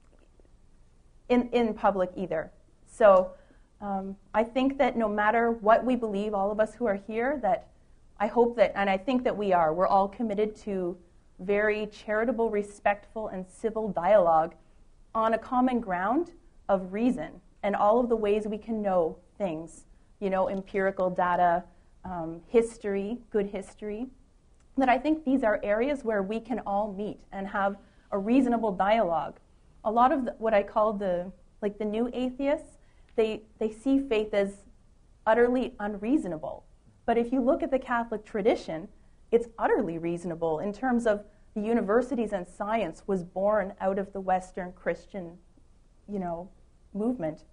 public either. So I think that no matter what we believe, all of us who are here, that I hope that, and I think that we're all committed to very charitable, respectful, and civil dialogue on a common ground of reason and all of the ways we can know things, empirical data, history, good history, that I think these are areas where we can all meet and have a reasonable dialogue. A lot of what I call the new atheists, they see faith as utterly unreasonable. But if you look at the Catholic tradition, it's utterly reasonable in terms of the universities and science was born out of the Western Christian, movement.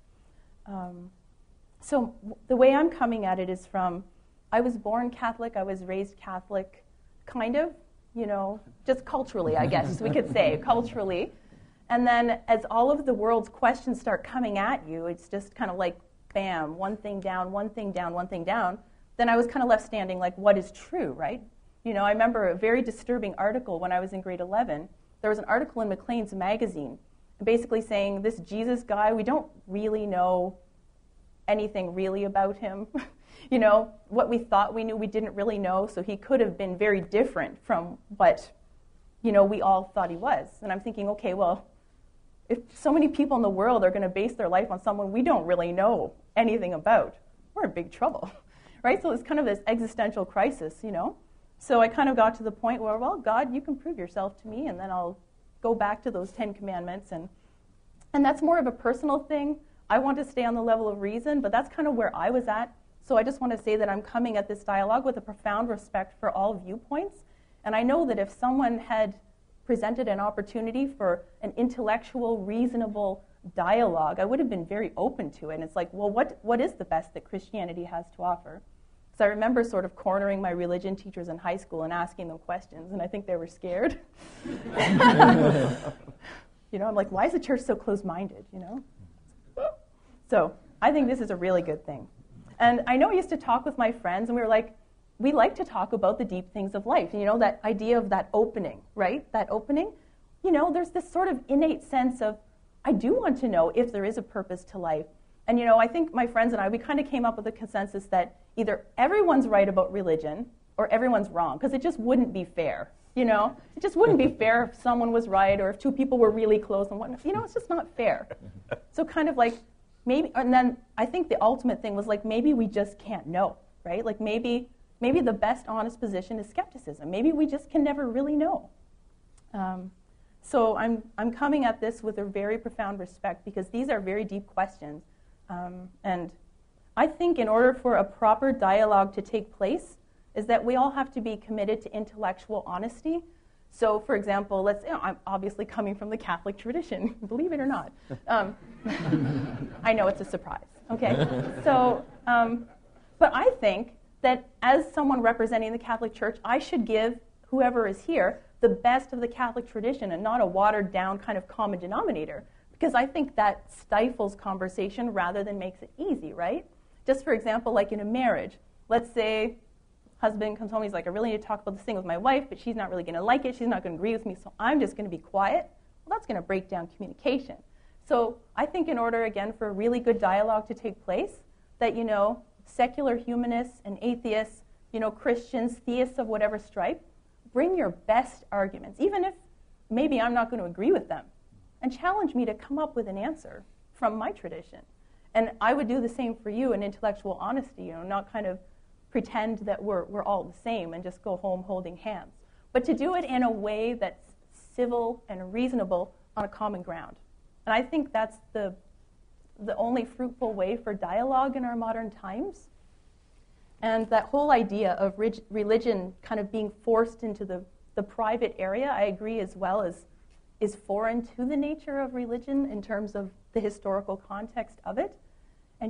So the way I'm coming at it is from, I was born Catholic, I was raised Catholic, kind of, just culturally, I guess we could say, culturally. And then as all of the world's questions start coming at you, it's just kind of like, bam, one thing down, one thing down, one thing down. Then I was kind of left standing like, what is true, right? I remember a very disturbing article when I was in grade 11. There was an article in Maclean's magazine basically saying this Jesus guy, we don't really know anything really about him. What we thought we knew, we didn't really know, so he could have been very different from what, we all thought he was. And I'm thinking, okay, well, if so many people in the world are going to base their life on someone we don't really know anything about, we're in big trouble, right? So it's kind of this existential crisis, So I kind of got to the point where, well, God, you can prove yourself to me, and then I'll go back to those 10 commandments. And that's more of a personal thing. I want to stay on the level of reason, but that's kind of where I was at. So I just want to say that I'm coming at this dialogue with a profound respect for all viewpoints And I know that if someone had presented an opportunity for an intellectual, reasonable dialogue, I would have been very open to it. And it's like, well, what is the best that Christianity has to offer? So I remember sort of cornering my religion teachers in high school and asking them questions, and I think they were scared. I'm like, why is the church so closed-minded, So I think this is a really good thing. And I know I used to talk with my friends, and we were like, we like to talk about the deep things of life. That idea of that opening, right? That opening. There's this sort of innate sense of, I do want to know if there is a purpose to life. And, I think my friends and I, we kind of came up with a consensus that either everyone's right about religion or everyone's wrong, because it just wouldn't be fair, It just wouldn't be fair if someone was right or if two people were really close and whatnot. It's just not fair. So kind of like maybe, and then I think the ultimate thing was like maybe we just can't know, right? Like maybe the best honest position is skepticism. Maybe we just can never really know. So I'm coming at this with a very profound respect because these are very deep questions. And I think in order for a proper dialogue to take place is that we all have to be committed to intellectual honesty. So, for example, I'm obviously coming from the Catholic tradition, believe it or not. I know it's a surprise, okay? So, but I think that as someone representing the Catholic Church, I should give whoever is here the best of the Catholic tradition and not a watered-down kind of common denominator. Because I think that stifles conversation rather than makes it easy, right? Just for example, like in a marriage, let's say husband comes home, he's like, I really need to talk about this thing with my wife, but she's not really going to like it, she's not going to agree with me, so I'm just going to be quiet. Well, that's going to break down communication. So I think in order, again, for a really good dialogue to take place, that, secular humanists and atheists, Christians, theists of whatever stripe, bring your best arguments, even if maybe I'm not going to agree with them, and challenge me to come up with an answer from my tradition. And I would do the same for you in intellectual honesty, not kind of pretend that we're all the same and just go home holding hands, but to do it in a way that's civil and reasonable on a common ground. And I think that's the only fruitful way for dialogue in our modern times. And that whole idea of religion kind of being forced into the private area, I agree as well, is foreign to the nature of religion in terms of the historical context of it. And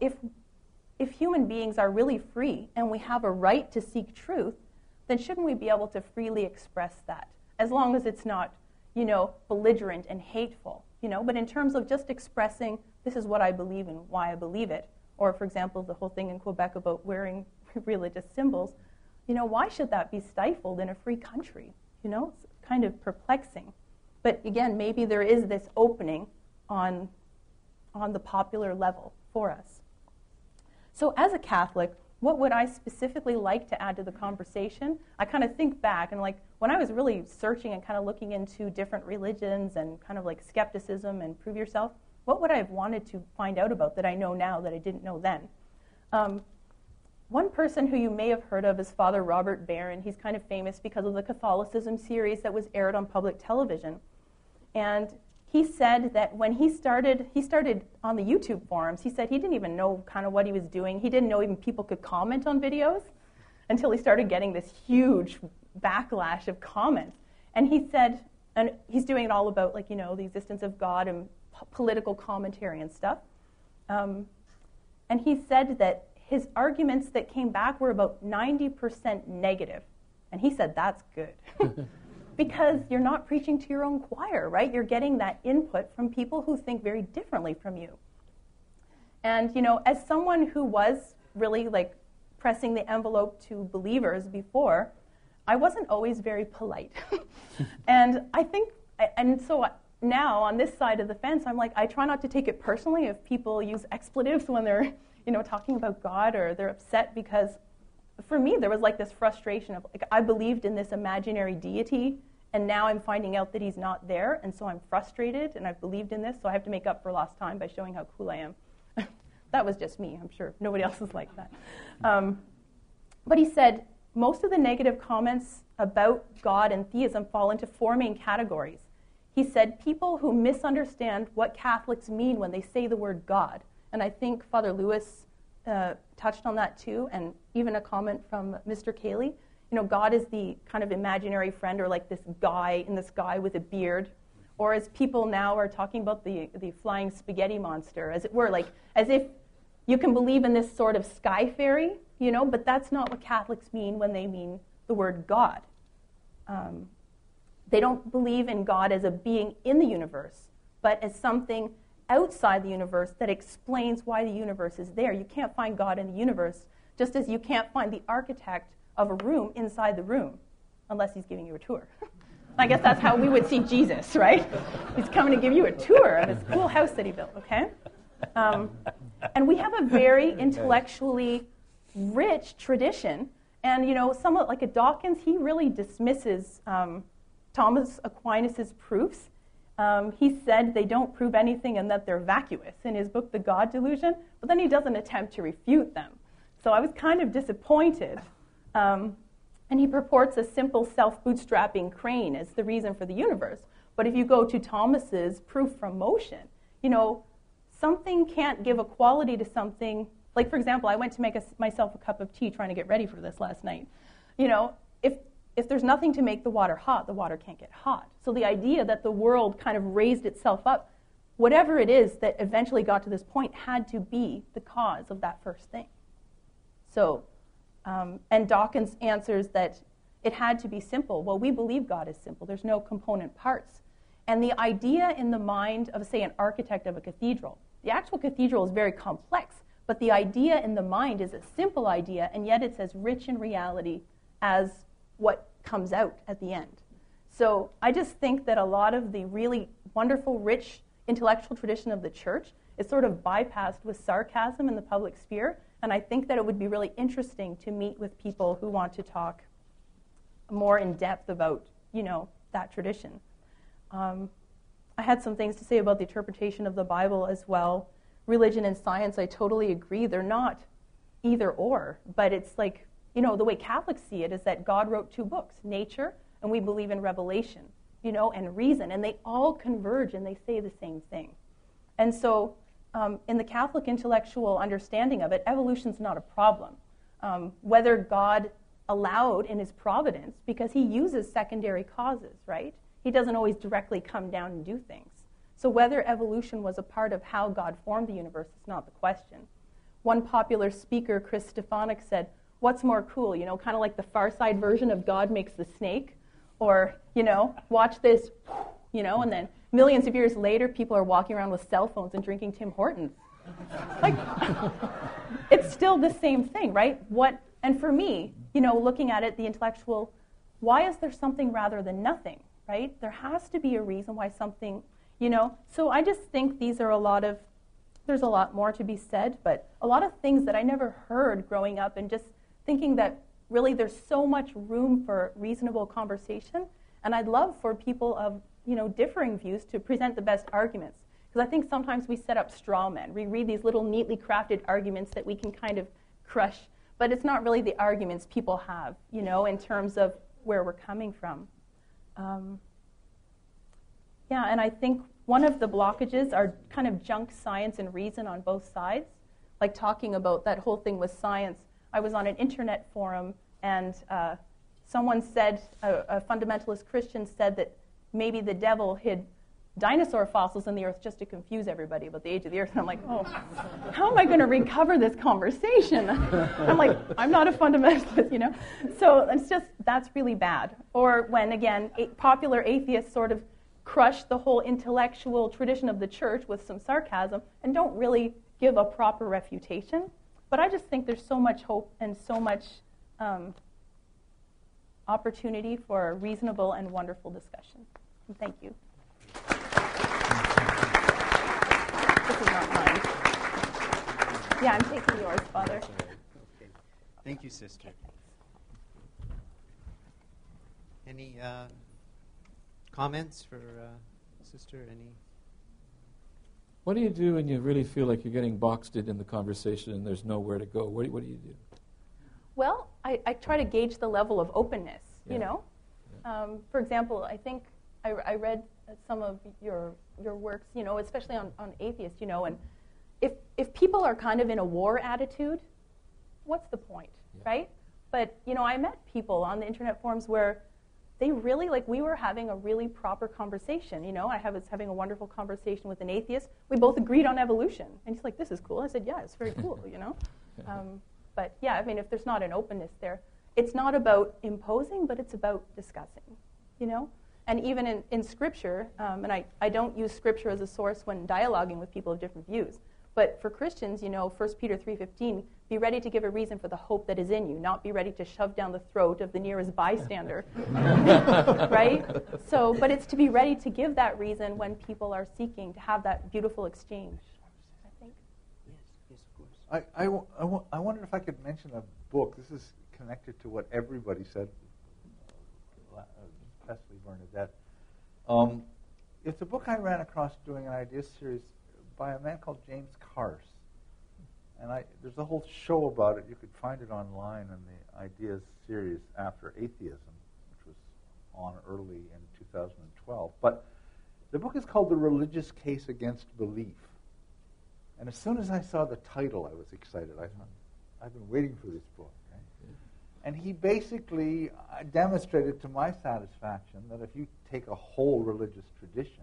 if human beings are really free and we have a right to seek truth, then shouldn't we be able to freely express that, as long as it's not, belligerent and hateful, But in terms of just expressing, this is what I believe and why I believe it, or, for example, the whole thing in Quebec about wearing religious symbols, why should that be stifled in a free country? It's kind of perplexing. But again, maybe there is this opening on the popular level for us. So as a Catholic, what would I specifically like to add to the conversation? I kind of think back and when I was really searching and kind of looking into different religions and kind of like skepticism and prove yourself, what would I have wanted to find out about that I know now that I didn't know then? One person who you may have heard of is Father Robert Barron. He's kind of famous because of the Catholicism series that was aired on public television. And he said that when he started on the YouTube forums, he said he didn't even know kind of what he was doing. He didn't know even people could comment on videos until he started getting this huge backlash of comments. And he said, and he's doing it all about the existence of God and political commentary and stuff. And he said that his arguments that came back were about 90% negative. And he said, that's good. Because you're not preaching to your own choir, right? You're getting that input from people who think very differently from you. And, as someone who was really pressing the envelope to believers before, I wasn't always very polite. And so now on this side of the fence, I'm I try not to take it personally if people use expletives when they're, talking about God, or they're upset, because for me there was this frustration of I believed in this imaginary deity, and now I'm finding out that he's not there, and so I'm frustrated, and I've believed in this, so I have to make up for lost time by showing how cool I am. That was just me. I'm sure nobody else is like that. But he said most of the negative comments about God and theism fall into four main categories. He said people who misunderstand what Catholics mean when they say the word God. And I think Father Lewis touched on that too, and even a comment from Mr. Cayley. God is the kind of imaginary friend, or like this guy in the sky with a beard, or as people now are talking about the flying spaghetti monster, as it were, like as if you can believe in this sort of sky fairy, but that's not what Catholics mean when they mean the word God. They don't believe in God as a being in the universe, but as something outside the universe that explains why the universe is there. You can't find God in the universe, just as you can't find the architect of a room inside the room, unless he's giving you a tour. I guess that's how we would see Jesus, right? He's coming to give you a tour of his cool house that he built, okay? And we have a very intellectually rich tradition. And, somewhat like a Dawkins, he really dismisses Thomas Aquinas' proofs. He said they don't prove anything and that they're vacuous in his book, The God Delusion, but then he doesn't attempt to refute them. So I was kind of disappointed. And he purports a simple self-bootstrapping crane as the reason for the universe. But if you go to Thomas's proof from motion, something can't give a quality to something. Like, for example, I went to make myself a cup of tea trying to get ready for this last night. If there's nothing to make the water hot, the water can't get hot. So the idea that the world kind of raised itself up, whatever it is that eventually got to this point, had to be the cause of that first thing. So, and Dawkins answers that it had to be simple. Well, we believe God is simple. There's no component parts. And the idea in the mind of, say, an architect of a cathedral, the actual cathedral is very complex, but the idea in the mind is a simple idea, and yet it's as rich in reality as what comes out at the end. So I just think that a lot of the really wonderful, rich intellectual tradition of the church is sort of bypassed with sarcasm in the public sphere, and I think that it would be really interesting to meet with people who want to talk more in depth about, that tradition. I had some things to say about the interpretation of the Bible as well. Religion and science, I totally agree. They're not either or, but it's like, the way Catholics see it is that God wrote 2 books, Nature, and we believe in Revelation, and Reason, and they all converge and they say the same thing. And so in the Catholic intellectual understanding of it, evolution's not a problem. Whether God allowed in his providence, because he uses secondary causes, right? He doesn't always directly come down and do things. So whether evolution was a part of how God formed the universe is not the question. One popular speaker, Chris Stefanik, said, what's more cool, kind of like the Far Side version of God makes the snake, or, watch this, and then millions of years later, people are walking around with cell phones and drinking Tim Hortons. Like, it's still the same thing, right? And for me, looking at it, the intellectual, why is there something rather than nothing, right? There has to be a reason why something, So I just think there's a lot more to be said, but a lot of things that I never heard growing up, and just thinking that really there's so much room for reasonable conversation. And I'd love for people of, differing views to present the best arguments. Because I think sometimes we set up straw men. We read these little neatly crafted arguments that we can kind of crush, but it's not really the arguments people have, in terms of where we're coming from. And I think one of the blockages are kind of junk science and reason on both sides. Like talking about that whole thing with science. I was on an internet forum, and someone said, a fundamentalist Christian said that maybe the devil hid dinosaur fossils in the earth just to confuse everybody about the age of the earth. And I'm like, how am I going to recover this conversation? I'm like, I'm not a fundamentalist, So it's just, that's really bad. Or when, again, popular atheists sort of crush the whole intellectual tradition of the church with some sarcasm and don't really give a proper refutation. But I just think there's so much hope and so much opportunity for a reasonable and wonderful discussion. And thank you. This is not mine. Yeah, I'm taking yours, Father. Okay. Thank you, Sister. Any comments for Sister? Any? What do you do when you really feel like you're getting boxed in the conversation and there's nowhere to go? What do you do? Well, I try to gauge the level of openness, Yeah. For example, I think I read some of your works, especially on atheists, and if people are kind of in a war attitude, what's the point, right? But, I met people on the internet forums where they really, we were having a really proper conversation. I was having a wonderful conversation with an atheist. We both agreed on evolution. And he's like, this is cool. I said, yeah, it's very cool, But, yeah, if there's not an openness there, it's not about imposing, but it's about discussing, And even in Scripture, and I don't use Scripture as a source when dialoguing with people of different views, but for Christians, 1 Peter 3:15, be ready to give a reason for the hope that is in you, not be ready to shove down the throat of the nearest bystander, right? So, but it's to be ready to give that reason when people are seeking to have that beautiful exchange, I think. Yes, of course. I wondered if I could mention a book. This is connected to what everybody said, especially Bernadette. It's a book I ran across doing an ideas series by a man called James Carse. And there's a whole show about it. You could find it online in the Ideas series after Atheism, which was on early in 2012. But the book is called The Religious Case Against Belief. And as soon as I saw the title, I was excited. I thought, I've been waiting for this book. Right? And he basically demonstrated to my satisfaction that if you take a whole religious tradition,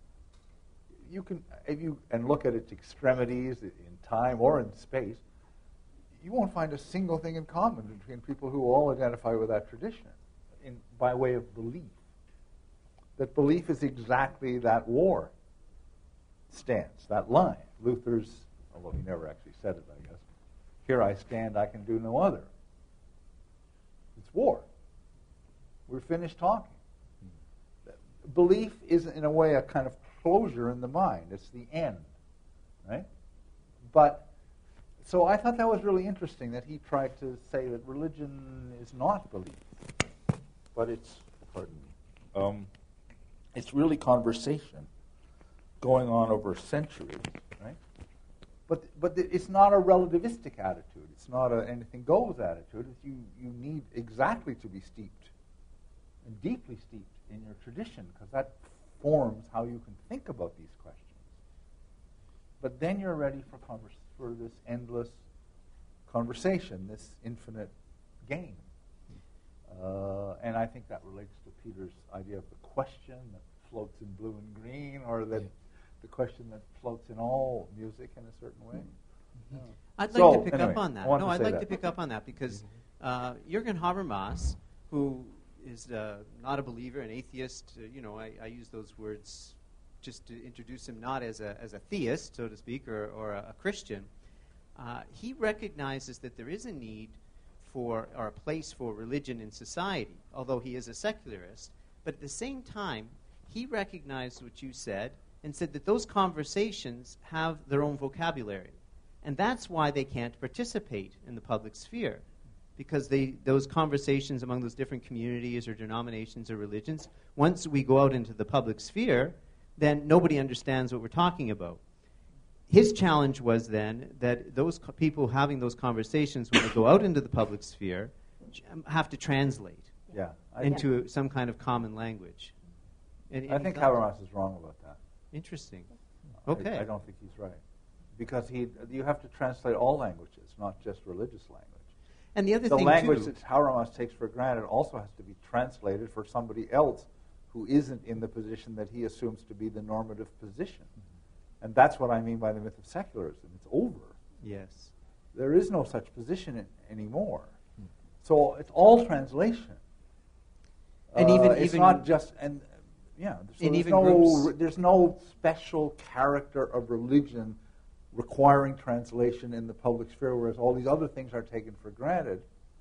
you can, and look at its extremities in time or in space, you won't find a single thing in common between people who all identify with that tradition by way of belief. That belief is exactly that war stance, that line. Luther's, although he never actually said it, I guess, here I stand, I can do no other. It's war. We're finished talking. Belief is, in a way, a kind of closure in the mind. It's the end, right? But, so I thought that was really interesting that he tried to say that religion is not belief, but it's, it's really conversation going on over centuries, right? But it's not a relativistic attitude. It's not a anything goes attitude. It's you need exactly to be steeped and deeply steeped in your tradition, because that forms how you can think about these questions. But then you're ready for this endless conversation, this infinite game. And I think that relates to Peter's idea of the question that floats in blue and green, or that the question that floats in all music in a certain way. Mm-hmm. I'd like to pick up on that. No, I'd like to pick up on that because Jürgen Habermas, who is not a believer, an atheist, I use those words just to introduce him not as a theist, so to speak, or a Christian. He recognizes that there is a need for, or a place for religion in society, although he is a secularist. But at the same time, he recognized what you said and said that those conversations have their own vocabulary. And that's why they can't participate in the public sphere, because those conversations among those different communities or denominations or religions, once we go out into the public sphere, then nobody understands what we're talking about. His challenge was then that those people having those conversations when they go out into the public sphere have to translate into some kind of common language. And I think Habermas is wrong about that. Interesting. Okay. I don't think he's right. Because you have to translate all languages, not just religious language. And the other thing, the language that Habermas takes for granted also has to be translated for somebody else who isn't in the position that he assumes to be the normative position. And that's what I mean by the myth of secularism. It's over. Yes. There is no such position anymore. So it's all translation. And it's not just there's no special character of religion requiring translation in the public sphere, whereas all these other things are taken for granted.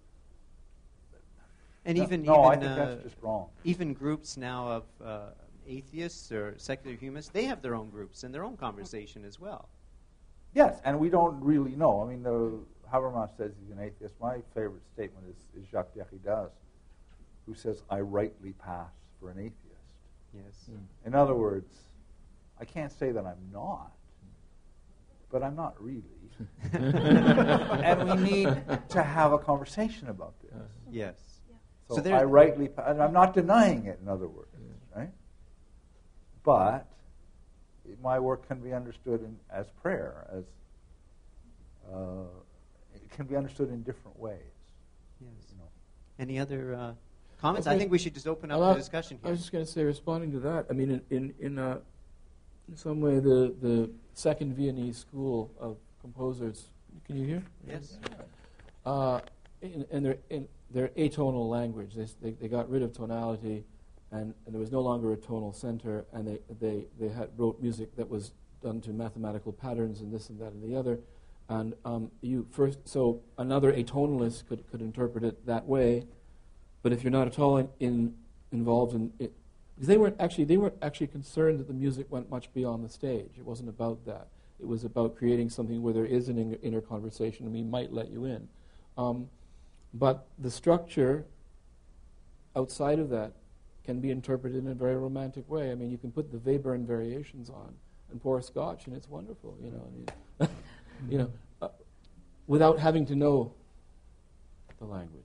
And I think that's just wrong. Even groups now of atheists or secular humanists, they have their own groups and their own conversation as well. Yes, and we don't really know. I mean, Habermas says he's an atheist. My favorite statement is Jacques Derrida's, who says, "I rightly pass for an atheist." Yes. In other words, I can't say that I'm not, but I'm not really. And we need to have a conversation about this. Yes. So I rightly, and I'm not denying it, in other words, right? But my work can be understood as prayer, it can be understood in different ways. Yes. Any other comments? Okay. I think we should just open up Well, the discussion I here. was just going to say, responding to that, I mean, in some way, the second Viennese school of composers. Can you hear? Yes. In their atonal language, they got rid of tonality, and there was no longer a tonal center, and they wrote music that was done to mathematical patterns and this and that and the other, and so another atonalist could interpret it that way, but if you're not at all involved in it, because they weren't actually concerned that the music went much beyond the stage. It wasn't about that. It was about creating something where there is an inner conversation, and we might let you in. But the structure outside of that can be interpreted in a very romantic way. I mean, you can put the Webern variations on and pour scotch, and it's wonderful. I mean, without having to know the language.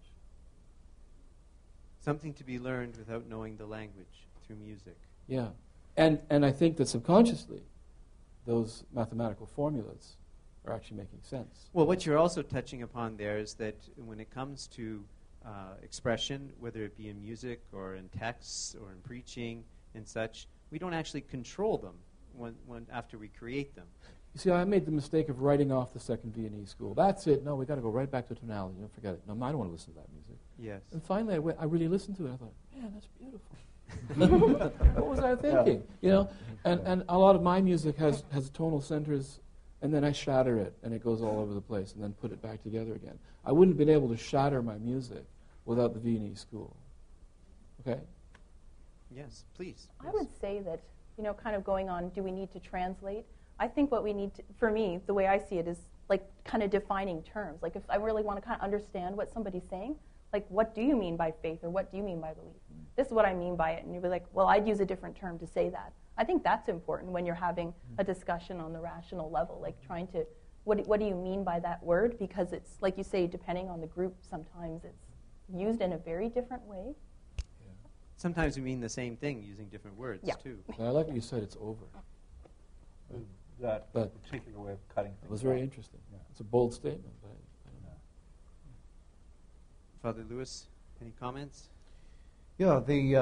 Something to be learned without knowing the language through music. Yeah, and I think that subconsciously, those mathematical formulas are actually making sense. Well, what you're also touching upon there is that when it comes to expression, whether it be in music or in texts or in preaching and such, we don't actually control them after we create them. You see, I made the mistake of writing off the second Viennese school. That's it. No, we got to go right back to tonality. Don't forget it. No, I don't want to listen to that music. Yes. And finally, I really listened to it. I thought, man, that's beautiful. What was I thinking? And a lot of my music has tonal centers, and then I shatter it, and it goes all over the place, and then put it back together again. I wouldn't have been able to shatter my music without the Viennese school. Okay? Yes, please. I would say that, kind of going on, do we need to translate? I think what we need to, for me, the way I see it is like kind of defining terms. Like if I really want to kind of understand what somebody's saying, like what do you mean by faith or what do you mean by belief? This is what I mean by it. And you'd be like, well, I'd use a different term to say that. I think that's important when you're having a discussion on the rational level, like trying to, what do you mean by that word? Because it's, like you say, depending on the group, sometimes it's used in a very different way. Sometimes we mean the same thing using different words, too. I like what you said, it's over. That But particular way of cutting things it was very off. interesting. Yeah. It's a bold statement, but I don't know. Father Lewis, any comments? Yeah,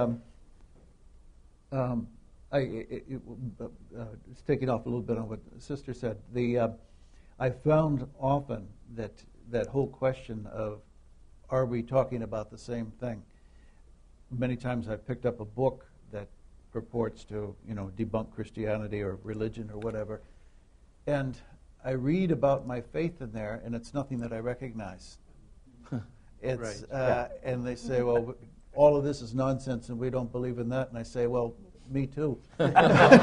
it's taking off a little bit on what the sister said. I found often that whole question of, are we talking about the same thing? Many times I've picked up a book that purports to, debunk Christianity or religion or whatever, and I read about my faith in there, and it's nothing that I recognize. It's Right. And they say, well, all of this is nonsense, and we don't believe in that. And I say, well, me too. And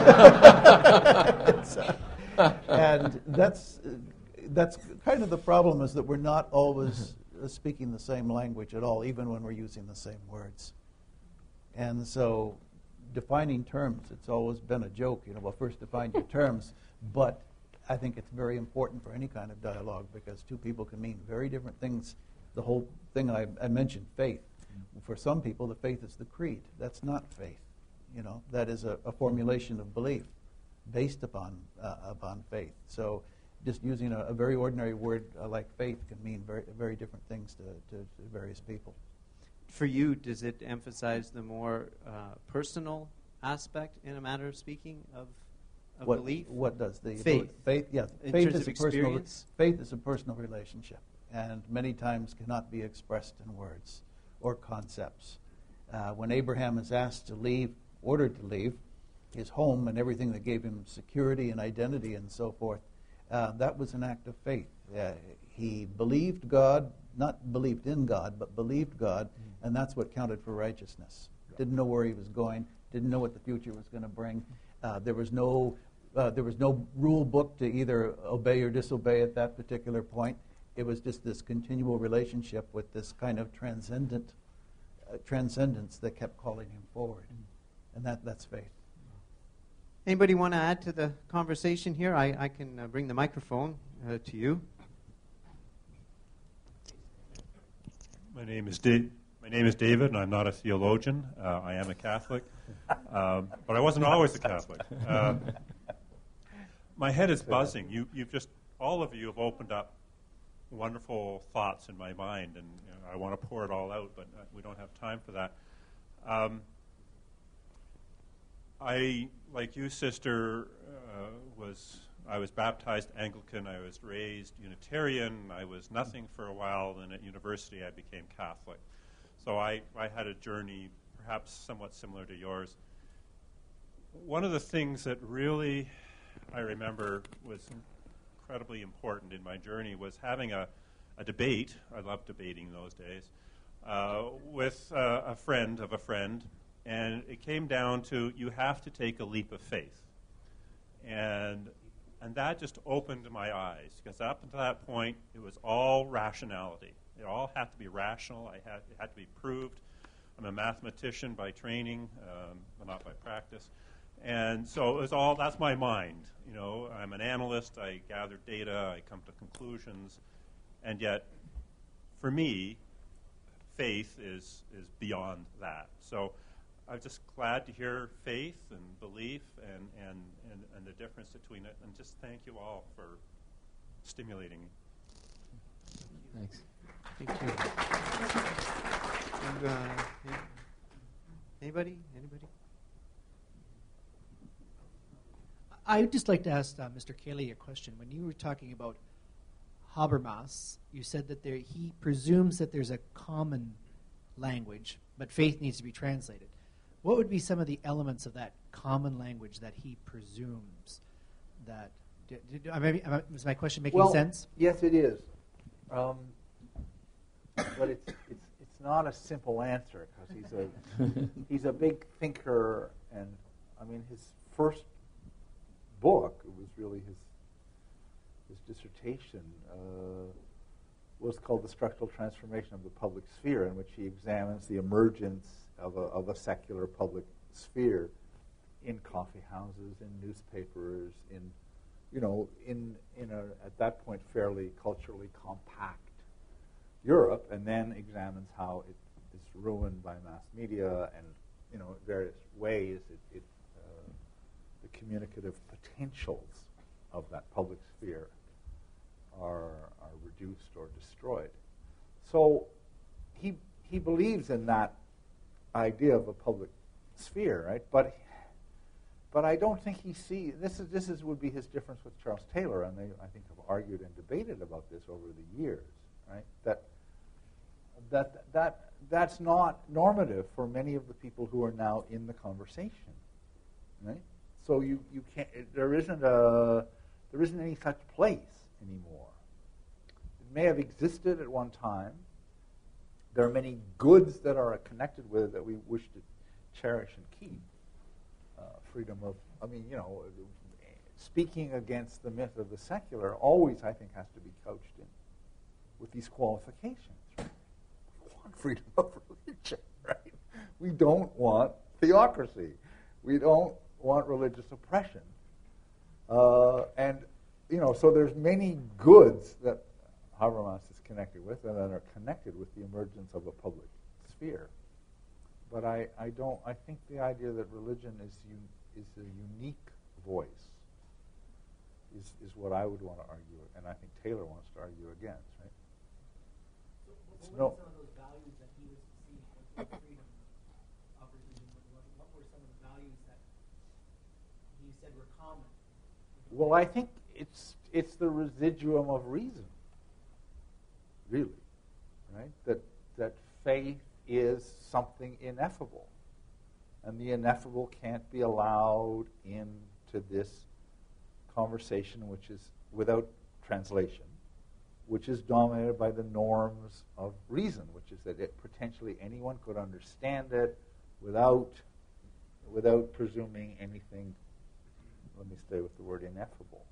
that's kind of the problem, is that we're not always speaking the same language at all, even when we're using the same words. And so defining terms, it's always been a joke, well, first define your terms, but I think it's very important for any kind of dialogue, because two people can mean very different things. The whole thing I mentioned, faith. For some people, the faith is the creed. That's not faith. That is a formulation of belief based upon faith. So just using a very ordinary word like faith can mean very, very different things to various people. For you, does it emphasize the more personal aspect in a matter of speaking of belief? What does the faith? Faith, yeah. In Faith terms is of a personal. experience? Faith is a personal relationship, and many times cannot be expressed in words or concepts. When Abraham is asked to leave, ordered to leave his home and everything that gave him security and identity and so forth, that was an act of faith. He believed God, not believed in God, but believed God, and that's what counted for righteousness. Didn't know where he was going, didn't know what the future was going to bring. There was no rule book to either obey or disobey at that particular point. It was just this continual relationship with this kind of transcendence that kept calling him forward, and that's faith. Anybody want to add to the conversation here? I can bring the microphone to you. My name is David, and I'm not a theologian. I am a Catholic, but I wasn't always a Catholic. My head is buzzing. All of you have opened up wonderful thoughts in my mind, and I want to pour it all out, but we don't have time for that. I, like you, sister, I was baptized Anglican. I was raised Unitarian. I was nothing for a while. Then at university, I became Catholic. So I had a journey perhaps somewhat similar to yours. One of the things that really I remember was incredibly important in my journey was having a debate. I loved debating in those days, with a friend of a friend. And it came down to you have to take a leap of faith. And that just opened my eyes, because up until that point, it was all rationality. It all had to be rational. It had to be proved. I'm a mathematician by training, but not by practice. And so it was all, that's my mind. I'm an analyst. I gather data. I come to conclusions. And yet, for me, faith is beyond that. So I'm just glad to hear faith and belief and the difference between it. And just thank you all for stimulating me. Thanks. Thank you. Anybody? I would just like to ask Mr. Cayley a question. When you were talking about Habermas, you said that he presumes that there's a common language, but faith needs to be translated. What would be some of the elements of that common language that he presumes that? Is my question making sense? Yes, it is. But it's not a simple answer, because he's a big thinker, and his first book, it was really his dissertation, was called The Structural Transformation of the Public Sphere, in which he examines the emergence of a secular public sphere in coffee houses, in newspapers, in at that point fairly culturally compact Europe, and then examines how it is ruined by mass media and in various ways the communicative potentials of that public sphere are reduced or destroyed. So he believes in that idea of a public sphere, right? But I don't think he sees this would be his difference with Charles Taylor, and they, I think, have argued and debated about this over the years, right? That's not normative for many of the people who are now in the conversation, right? So you can't. There isn't any such place anymore. It may have existed at one time. There are many goods that are connected with it that we wish to cherish and keep. Freedom of, speaking against the myth of the secular always, I think, has to be couched in with these qualifications. Right? We want freedom of religion, right? We don't want theocracy. We don't want religious oppression. So there's many goods that Habermas is connected with and that are connected with the emergence of a public sphere. But I think the idea that religion is a unique voice is what I would want to argue, and I think Taylor wants to argue against, right? So what were some of those values that he was seeing with freedom of religion? What were some of the values that he said were common? Well, I think it's the residuum of reason, really, right? That faith is something ineffable, and the ineffable can't be allowed into this conversation, which is without translation, which is dominated by the norms of reason, which is that potentially anyone could understand it without presuming anything. Let me stay with the word ineffable.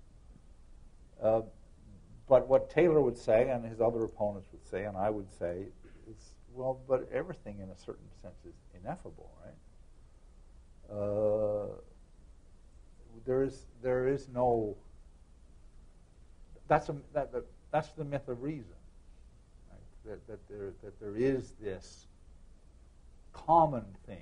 But what Taylor would say, and his other opponents would say, and I would say, is, well, but everything in a certain sense is ineffable, right? There is no. That's the myth of reason, right? That there is this common thing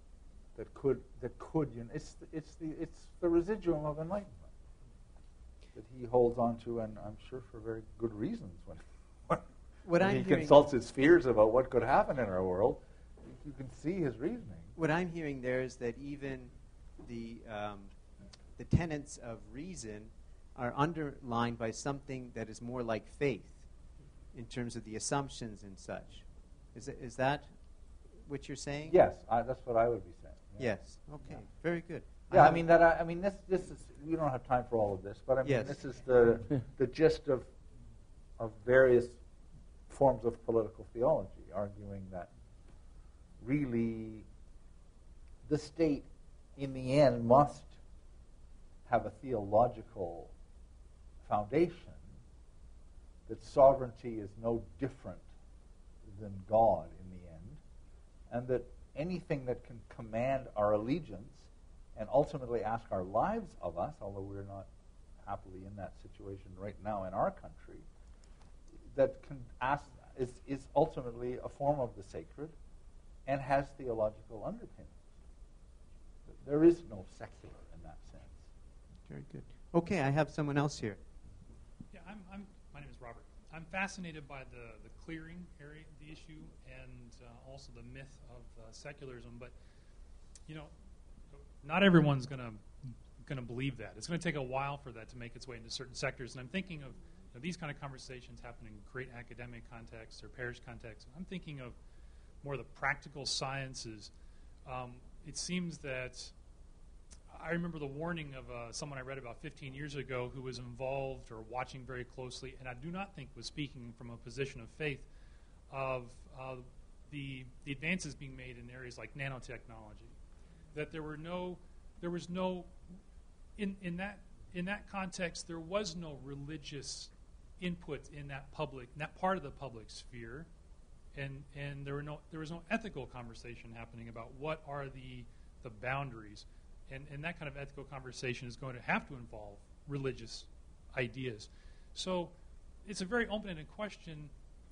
that could it's the residuum of enlightenment. that he holds on to, and I'm sure for very good reasons. What when I'm he hearing, consults his fears about what could happen in our world, you can see his reasoning. what I'm hearing there is that even the tenets of reason are underlined by something that is more like faith in terms of the assumptions and such. Is that what you're saying? Yes, that's what I would be saying. Yeah. Yes. Okay. Very good. Yeah, this is, we don't have time for all of this, but I mean, Yes. this is the gist of various forms of political theology, arguing that really the state, in the end, must have a theological foundation, that sovereignty is no different than God in the end, and that anything that can command our allegiance and ultimately ask our lives of us, although we're not happily in that situation right now in our country, that can ask is ultimately a form of the sacred and has theological underpinnings. There is no secular in that sense. Very good. Okay, I have someone else here. Yeah, my name is Robert. I'm fascinated by the clearing area of the issue and also the myth of secularism. But not everyone's going to believe that. It's going to take a while for that to make its way into certain sectors. And I'm thinking of these kind of conversations happen in great academic contexts or parish contexts. I'm thinking of more the practical sciences. It seems that I remember the warning of someone I read about 15 years ago who was involved or watching very closely, and I do not think was speaking from a position of faith, of the advances being made in areas like nanotechnology. That in that context, there was no religious input in that part of the public sphere, and there was no ethical conversation happening about what are the boundaries. And that kind of ethical conversation is going to have to involve religious ideas. So it's a very open-ended question.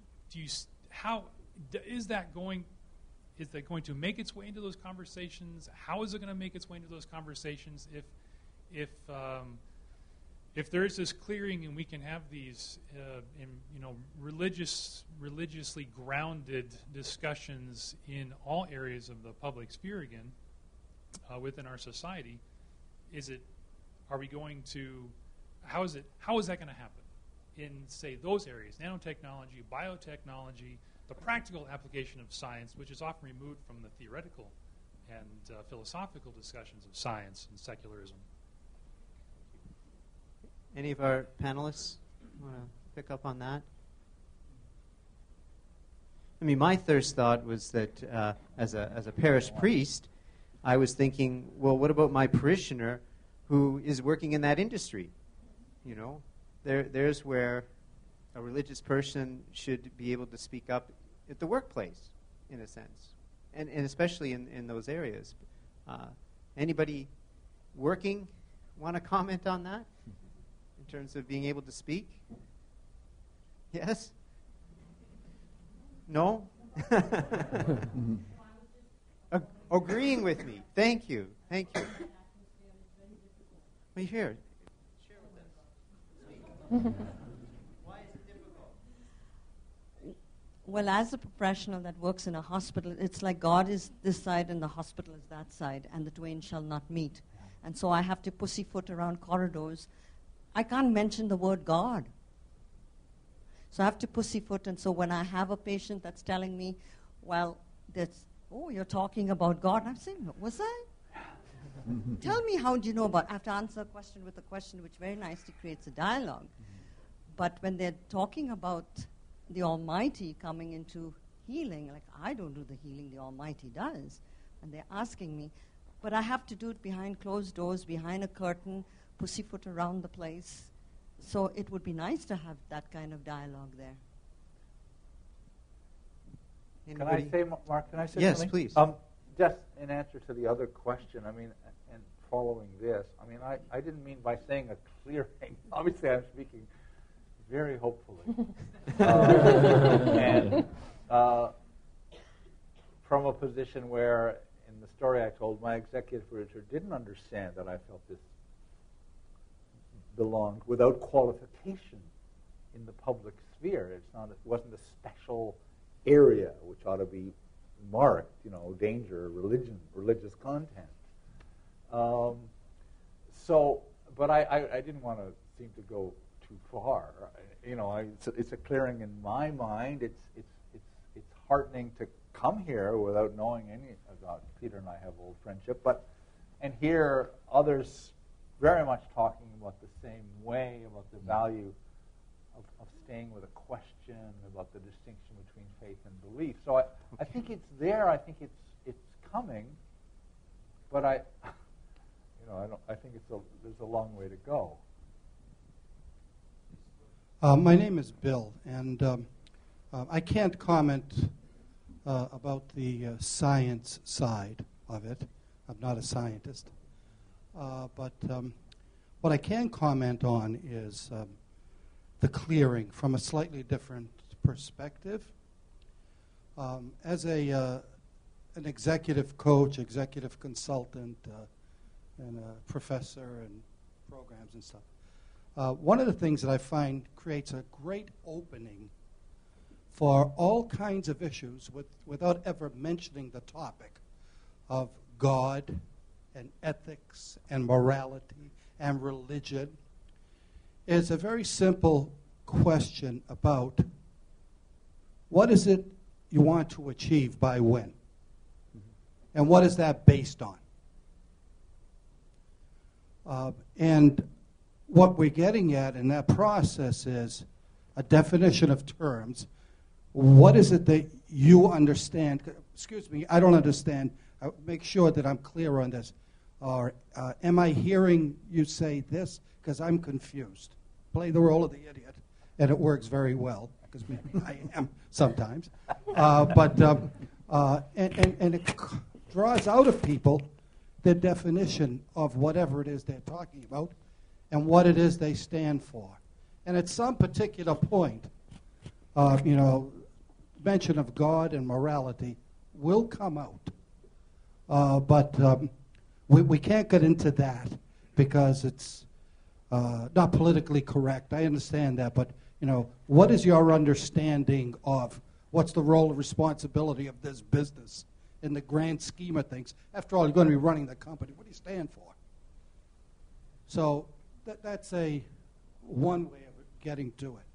Is that going to make its way into those conversations? How is it going to make its way into those conversations if there is this clearing and we can have these religiously grounded discussions in all areas of the public sphere again? Within our society, how is that going to happen in, say, those areas, nanotechnology, biotechnology, the practical application of science, which is often removed from the theoretical and philosophical discussions of science and secularism? Any of our panelists want to pick up on that? I mean, my first thought was that as a parish priest, I was thinking, well, what about my parishioner who is working in that industry? There's where a religious person should be able to speak up at the workplace, in a sense, and especially in those areas. Anybody working want to comment on that in terms of being able to speak? Yes? No? Agreeing with me. Thank you. Thank you. Well, here. Share with us. Why is it difficult? Well, as a professional that works in a hospital, it's like God is this side and the hospital is that side, and the twain shall not meet. And so I have to pussyfoot around corridors. I can't mention the word God. So I have to pussyfoot, and so when I have a patient that's telling me, well, you're talking about God. I'm saying, was I? Tell me, how do you know about? I have to answer a question with a question, which very nicely creates a dialogue. But when they're talking about the Almighty coming into healing, like I don't do the healing, the Almighty does, and they're asking me, but I have to do it behind closed doors, behind a curtain, pussyfoot around the place. So it would be nice to have that kind of dialogue there. Can I say, Mark, something? Yes, please. Just in answer to the other question, and following this, I didn't mean by saying a clearing. Obviously, I'm speaking very hopefully. And from a position where, in the story I told, my executive producer didn't understand that I felt this belonged without qualification in the public sphere. It wasn't a special area which ought to be marked, danger, religion, religious content. But I didn't want to seem to go too far. It's a clearing in my mind. It's heartening to come here without knowing any about Peter and I have old friendship, and hear others very much talking about the same way, about the value of staying with a question, about the distinction between faith and belief. So I think it's there. I think it's coming, but I think there's a long way to go. My name is Bill, and I can't comment about the science side of it. I'm not a scientist. But what I can comment on is the clearing from a slightly different perspective. As an executive coach, executive consultant, and a professor and programs and stuff, one of the things that I find creates a great opening for all kinds of issues without ever mentioning the topic of God and ethics and morality and religion is a very simple question about what is it you want to achieve by when? And what is that based on? And what we're getting at in that process is a definition of terms. What is it that you understand? Excuse me, I don't understand. Make sure that I'm clear on this. Or am I hearing you say this? Because I'm confused. Play the role of the idiot, and it works very well, because maybe I am sometimes. And it draws out of people the definition of whatever it is they're talking about and what it is they stand for. And at some particular point, mention of God and morality will come out. But we can't get into that because it's not politically correct. I understand that, but what is your understanding of what's the role and responsibility of this business in the grand scheme of things? After all, you're going to be running the company. What do you stand for? So that's one way of getting to it.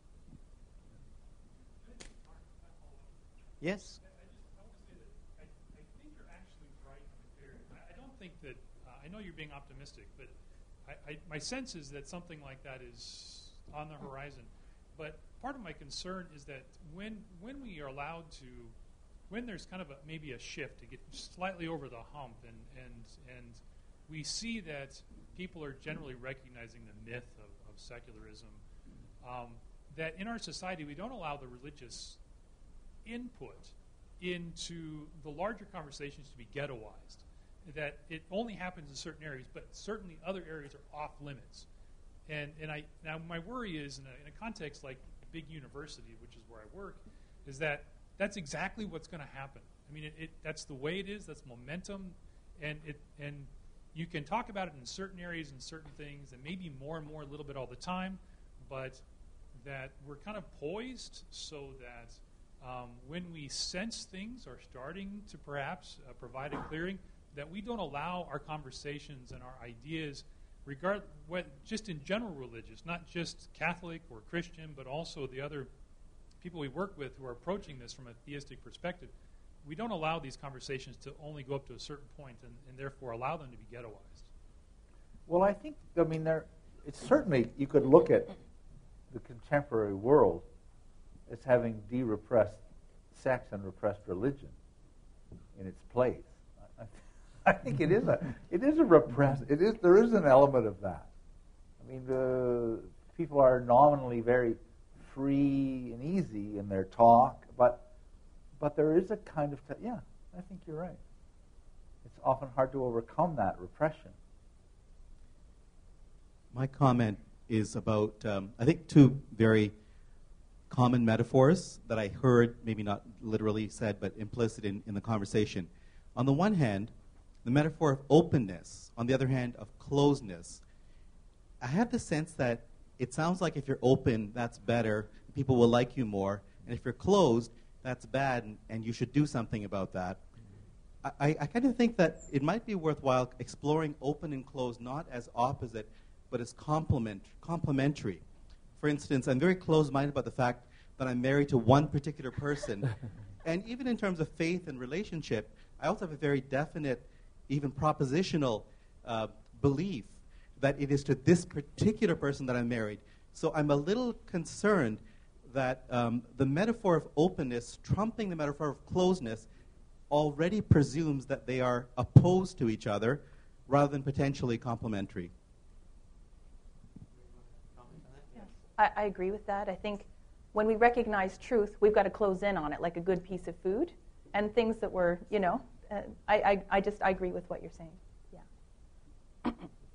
Yes? I think you're actually right in the theory. I don't think that, I know you're being optimistic, but my sense is that something like that is on the horizon. But part of my concern is that when we are allowed to, when there's kind of maybe a shift to get slightly over the hump, and we see that people are generally recognizing the myth of secularism, that in our society we don't allow the religious input into the larger conversations to be ghettoized, that it only happens in certain areas, but certainly other areas are off limits. And now my worry is in a context like a big university, which is where I work, is that that's exactly what's going to happen. I mean, that's the way it is. That's momentum, and you can talk about it in certain areas and certain things, and maybe more and more a little bit all the time, but that we're kind of poised so that when we sense things are starting to perhaps provide a clearing, that we don't allow our conversations and our ideas, just in general religious, not just Catholic or Christian, but also the other people we work with who are approaching this from a theistic perspective, we don't allow these conversations to only go up to a certain point and therefore allow them to be ghettoized. Well, it's certainly, you could look at the contemporary world as having de-repressed sex and repressed religion in its place. I think it is a repressed. There is an element of that. I mean, people are nominally very free and easy in their talk, but there is a kind of I think you're right. It's often hard to overcome that repression. My comment is about I think two very common metaphors that I heard, maybe not literally said, but implicit in the conversation. On the one hand, the metaphor of openness, on the other hand, of closeness. I have the sense that it sounds like if you're open, that's better, people will like you more, and if you're closed, that's bad, and you should do something about that. I kind of think that it might be worthwhile exploring open and closed not as opposite, but as complementary. For instance, I'm very closed-minded about the fact that I'm married to one particular person. And even in terms of faith and relationship, I also have a very definite, even propositional belief that it is to this particular person that I'm married. So I'm a little concerned that the metaphor of openness trumping the metaphor of closeness already presumes that they are opposed to each other rather than potentially complementary. I agree with that. I think when we recognize truth, we've got to close in on it like a good piece of food, and things that were, I agree with what you're saying. Yeah.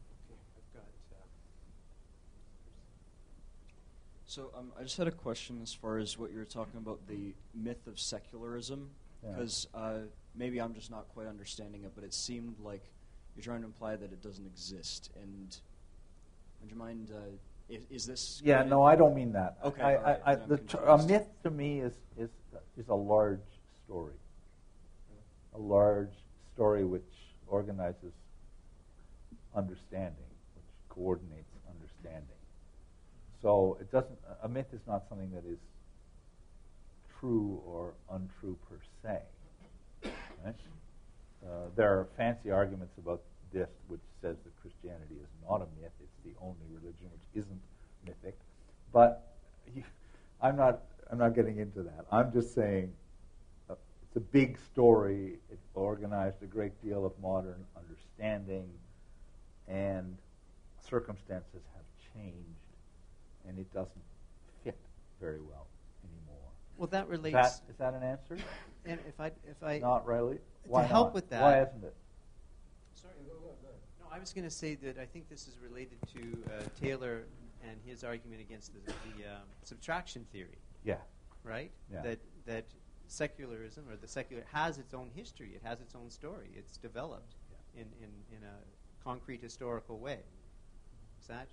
So I just had a question as far as what you were talking about, the myth of secularism, because maybe I'm just not quite understanding it, but it seemed like you're trying to imply that it doesn't exist. And would you mind, is this... Yeah, no, I don't mean that. Okay, a myth to me is a large story. A large story which organizes understanding, which coordinates understanding. So it doesn't. A myth is not something that is true or untrue per se. Right? There are fancy arguments about this, which says that Christianity is not a myth; it's the only religion which isn't mythic. But I'm not getting into that. I'm just saying it's a big story. It organized a great deal of modern understanding, and circumstances have changed. And it doesn't fit very well anymore. Well, that relates. Is that an answer? And if I not really. Why to help not? with that. Why isn't it? Sorry, go ahead. No, I was going to say that I think this is related to Taylor and his argument against the subtraction theory. Yeah. Right. Yeah. That secularism or the secular has its own history. It has its own story. It's developed in a concrete historical way. Is that?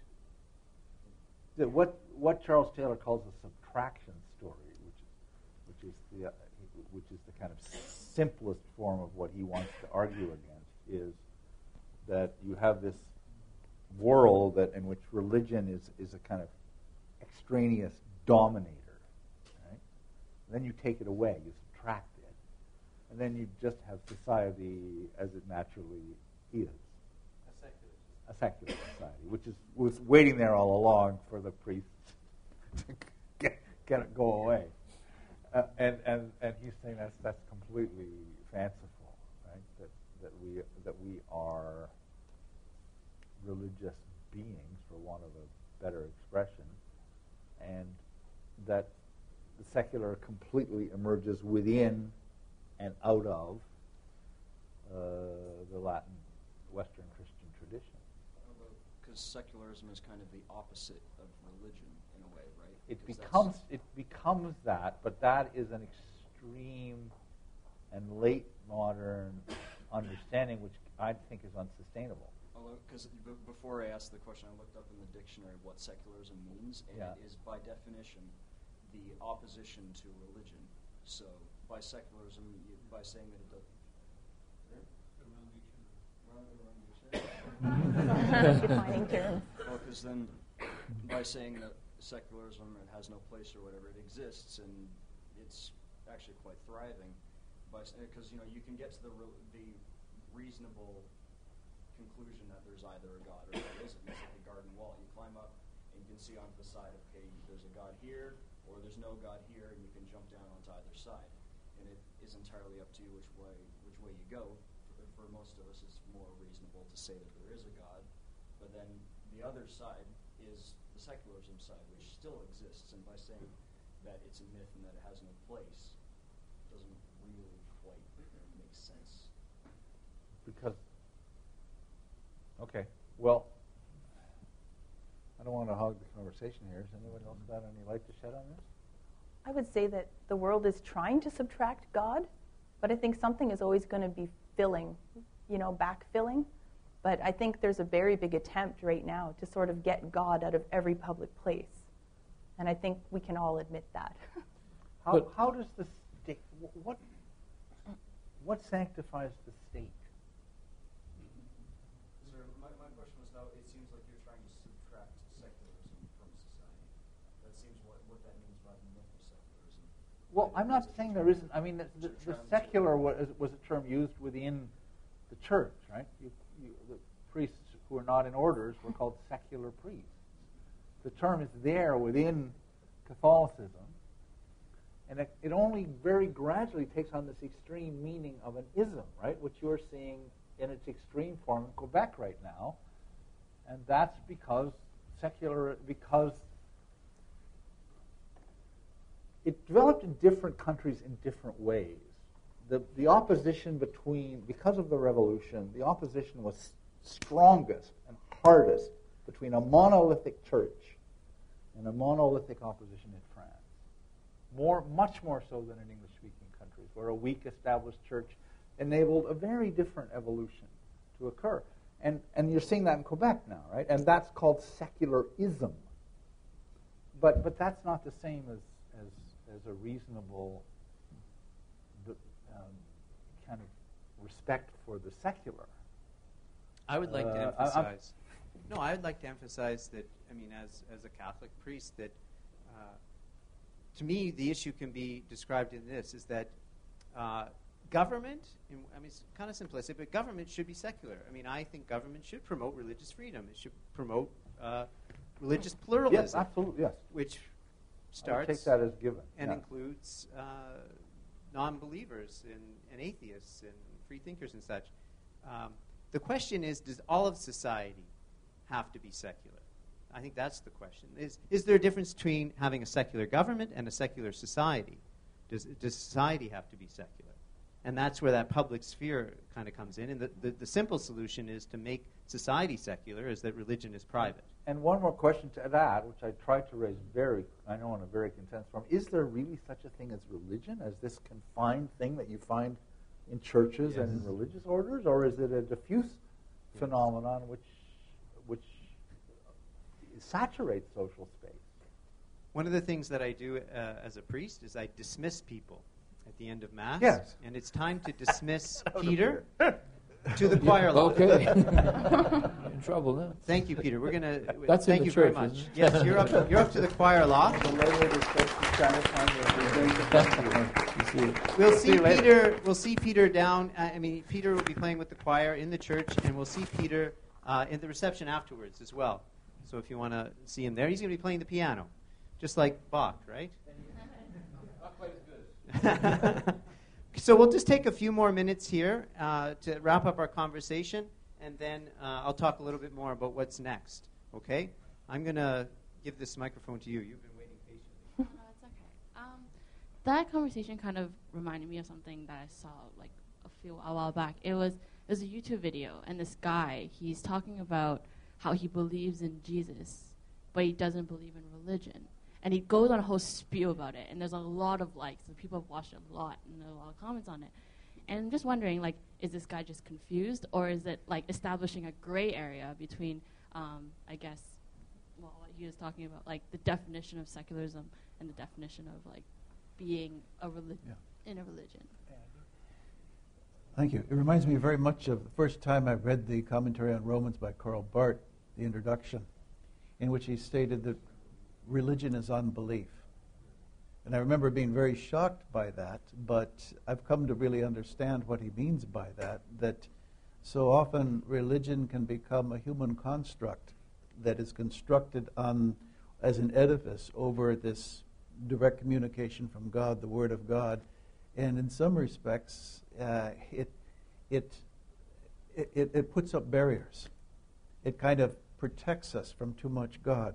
What Charles Taylor calls a subtraction story, which is the kind of simplest form of what he wants to argue against, is that you have this world in which religion is a kind of extraneous dominator, right? And then you take it away, you subtract it, and then you just have society as it naturally is. A secular society, which was waiting there all along for the priests to get it go away, and he's saying that's completely fanciful, right? That we are religious beings, for want of a better expression, and that the secular completely emerges within and out of the Latin Western Christian tradition. Because secularism is kind of the opposite of religion in a way, right? It becomes that, but that is an extreme and late modern understanding, which I think is unsustainable. Because before I asked the question, I looked up in the dictionary what secularism means, and it is by definition the opposition to religion. So by secularism, by saying that it does. Defining terms. Well, because then by saying that secularism has no place or whatever, it exists and it's actually quite thriving. Because you can get to the reasonable conclusion that there's either a God or there isn't. It's like a garden wall. You climb up and you can see onto the side, okay, there's a God here or there's no God here, and you can jump down onto either side. And it is entirely up to you which way you go. For most of us, it's more reasonable to say that there is a God, but then the other side is the secularism side, which still exists, and by saying that it's a myth and that it has no place doesn't really quite make sense. Because, okay, well, I don't want to hog the conversation here. Has anyone else got any light to shed on this? I would say that the world is trying to subtract God, but I think something is always going to be filling, backfilling. But I think there's a very big attempt right now to sort of get God out of every public place. And I think we can all admit that. How does the state, what sanctifies the state? Sir, my question was now, it seems like you're trying to subtract secularism from society. That seems what that means by the myth of secularism. Well, I'm not saying there isn't. I mean, the secular was a term used within the church, right? The priests who are not in orders were called secular priests. The term is there within Catholicism, and it only very gradually takes on this extreme meaning of an ism, right, which you're seeing in its extreme form in Quebec right now, and that's because it developed in different countries in different ways. The opposition because of the revolution, the opposition was strongest and hardest between a monolithic church and a monolithic opposition in France. Much more so than in English-speaking countries, where a weak established church enabled a very different evolution to occur. And you're seeing that in Quebec now, right? And that's called secularism. But that's not the same as a reasonable kind of respect for the secular. I would like to emphasize. I would like to emphasize that. I mean, as a Catholic priest, that to me the issue can be described in this: is that government. I mean, it's kind of simplistic, but government should be secular. I mean, I think government should promote religious freedom. It should promote religious pluralism. Yes, absolutely. Yes, which starts I take that as given and includes non-believers and atheists and free thinkers and such. The question is, does all of society have to be secular? I think that's the question. Is there a difference between having a secular government and a secular society? Does society have to be secular? And that's where that public sphere kind of comes in. And the simple solution is to make society secular, is that religion is private. And one more question to that, which I tried to raise in a very intense form. Is there really such a thing as religion, as this confined thing that you find in churches and in religious orders, or is it a diffuse phenomenon which saturates social space? One of the things that I do as a priest is I dismiss people at the end of Mass. Yes. And it's time to dismiss Peter to the choir loft. Okay. In trouble now. Thank you, Peter. We're gonna. That's thank in the you church, very much. isn't it? Yes, you're up to the choir loft. We'll see Peter down. Peter will be playing with the choir in the church, and we'll see Peter in the reception afterwards as well. So if you want to see him there, he's going to be playing the piano, just like Bach, right? Not quite as good. So we'll just take a few more minutes here to wrap up our conversation, and then I'll talk a little bit more about what's next. Okay? I'm going to give this microphone to you. You've been waiting patiently. No, it's okay. That conversation kind of reminded me of something that I saw like a while back. It was a YouTube video, and this guy, he's talking about how he believes in Jesus, but he doesn't believe in religion. And he goes on a whole spew about it, and there's a lot of likes, and people have watched it a lot, and there are a lot of comments on it. And I'm just wondering, like, is this guy just confused, or is it, like, establishing a gray area between, I guess, well, what he was talking about, like, the definition of secularism and the definition of, like, being in a religion? Thank you. It reminds me very much of the first time I read the commentary on Romans by Karl Barth, the introduction, in which he stated that religion is unbelief. And I remember being very shocked by that, but I've come to really understand what he means by that so often religion can become a human construct that is constructed as an edifice over this direct communication from God, the Word of God. And in some respects, it puts up barriers. It kind of protects us from too much God.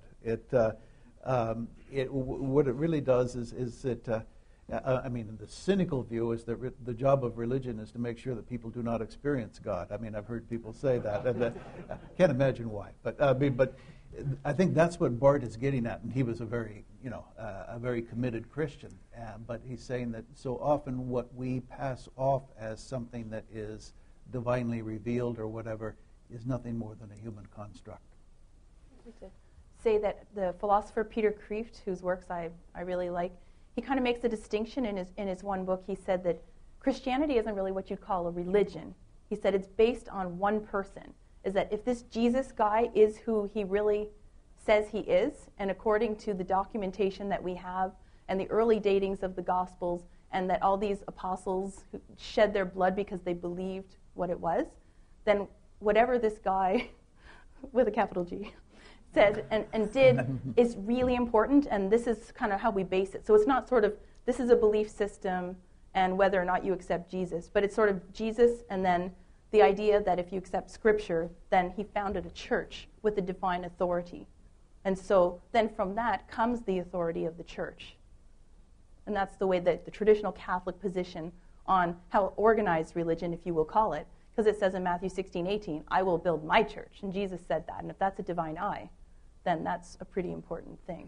What it really does is the cynical view is that the job of religion is to make sure that people do not experience God. I mean, I've heard people say that, and I can't imagine why. But I think that's what Barth is getting at, and he was a very committed Christian. But he's saying that so often what we pass off as something that is divinely revealed or whatever is nothing more than a human construct. I'd like to say that the philosopher Peter Kreeft, whose works I really like, he kind of makes a distinction in his one book. He said that Christianity isn't really what you'd call a religion. He said it's based on one person. Is that if this Jesus guy is who he really says he is, and according to the documentation that we have and the early datings of the Gospels, and that all these apostles who shed their blood because they believed what it was, then whatever this guy with a capital G said and did is really important, and this is kind of how we base it. So it's not sort of, this is a belief system and whether or not you accept Jesus, but it's sort of Jesus and then the idea that if you accept Scripture, then he founded a church with a divine authority. And so then from that comes the authority of the church. And that's the way that the traditional Catholic position on how organized religion, if you will call it, because it says in Matthew 16:18, I will build my church. And Jesus said that. And if that's a divine I, then that's a pretty important thing.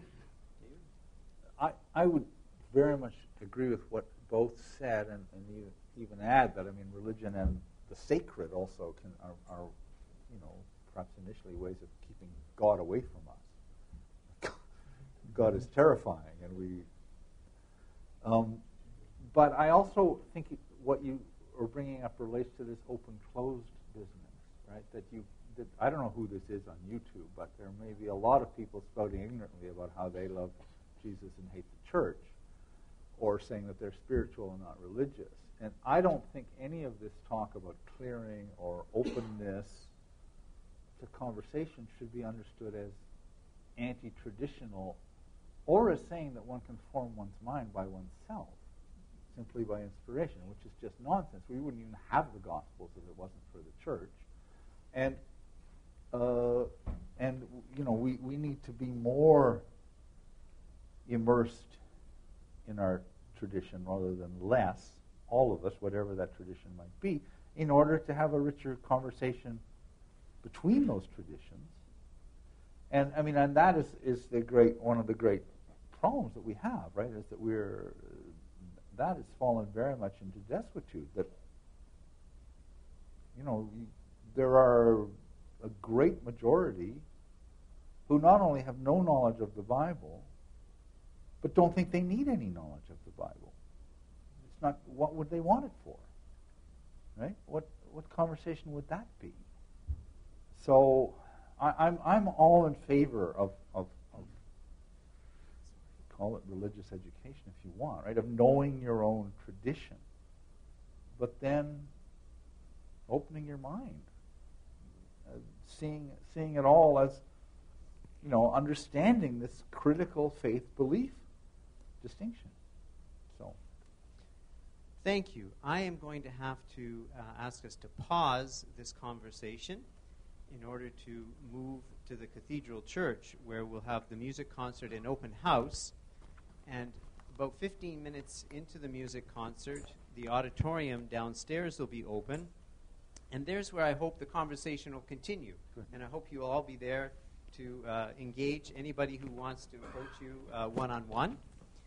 I would very much agree with what both said and even add that, I mean, religion and the sacred also are perhaps initially ways of keeping God away from us. God is terrifying, and we... but I also think what you are bringing up relates to this open-closed business, right? That I don't know who this is on YouTube, but there may be a lot of people spouting ignorantly about how they love Jesus and hate the church, or saying that they're spiritual and not religious. And I don't think any of this talk about clearing or openness to conversation should be understood as anti-traditional or as saying that one can form one's mind by oneself simply by inspiration, which is just nonsense. We wouldn't even have the Gospels if it wasn't for the church. And we need to be more immersed in our tradition rather than less, all of us, whatever that tradition might be, in order to have a richer conversation between those traditions. And I mean, and that is one of the great problems that we have, right? Is that that has fallen very much into desuetude. That there are a great majority who not only have no knowledge of the Bible, but don't think they need any knowledge of the Bible. It's not, what would they want it for? Right? What conversation would that be? So I'm all in favor of call it religious education if you want, right? Of knowing your own tradition, but then opening your mind, seeing it all as, understanding this critical faith belief distinction. So, thank you. I am going to have to ask us to pause this conversation in order to move to the Cathedral Church, where we'll have the music concert and open house. And about 15 minutes into the music concert, the auditorium downstairs will be open. And there's where I hope the conversation will continue. Good. And I hope you'll all be there to engage anybody who wants to approach you one-on-one.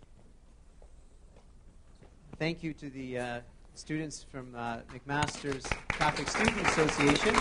Thank you to the students from McMaster's Catholic Student Association.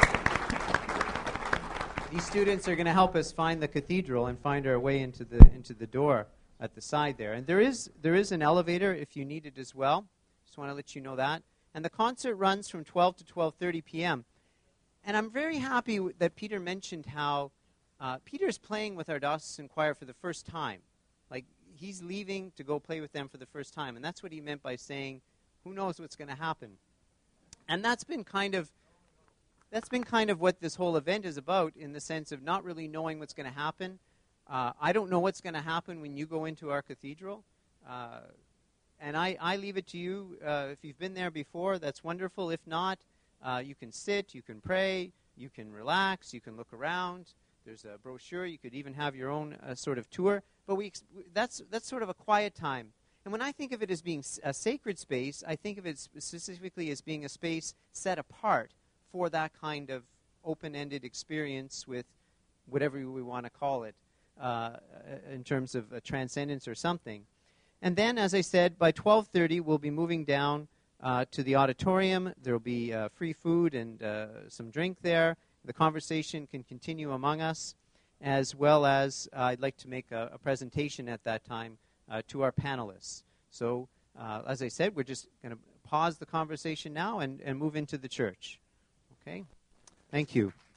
These students are going to help us find the cathedral and find our way into the door at the side there. And there is an elevator if you need it as well. Just want to let you know that. And the concert runs from 12 to 12:30 p.m. And I'm very happy that Peter mentioned how Peter's playing with our diocesan choir for the first time. Like, he's leaving to go play with them for the first time. And that's what he meant by saying, who knows what's going to happen. And that's been kind of what this whole event is about, in the sense of not really knowing what's going to happen. I don't know what's going to happen when you go into our cathedral. And I leave it to you. If you've been there before, that's wonderful. If not, you can sit, you can pray, you can relax, you can look around. There's a brochure. You could even have your own sort of tour. But that's sort of a quiet time. And when I think of it as being a sacred space, I think of it specifically as being a space set apart for that kind of open-ended experience with whatever we want to call it, in terms of a transcendence or something. And then, as I said, by 12:30, we'll be moving down to the auditorium. There will be free food and some drink there. The conversation can continue among us, as well as I'd like to make a presentation at that time to our panelists. So, as I said, we're just going to pause the conversation now and move into the church. Okay? Thank you.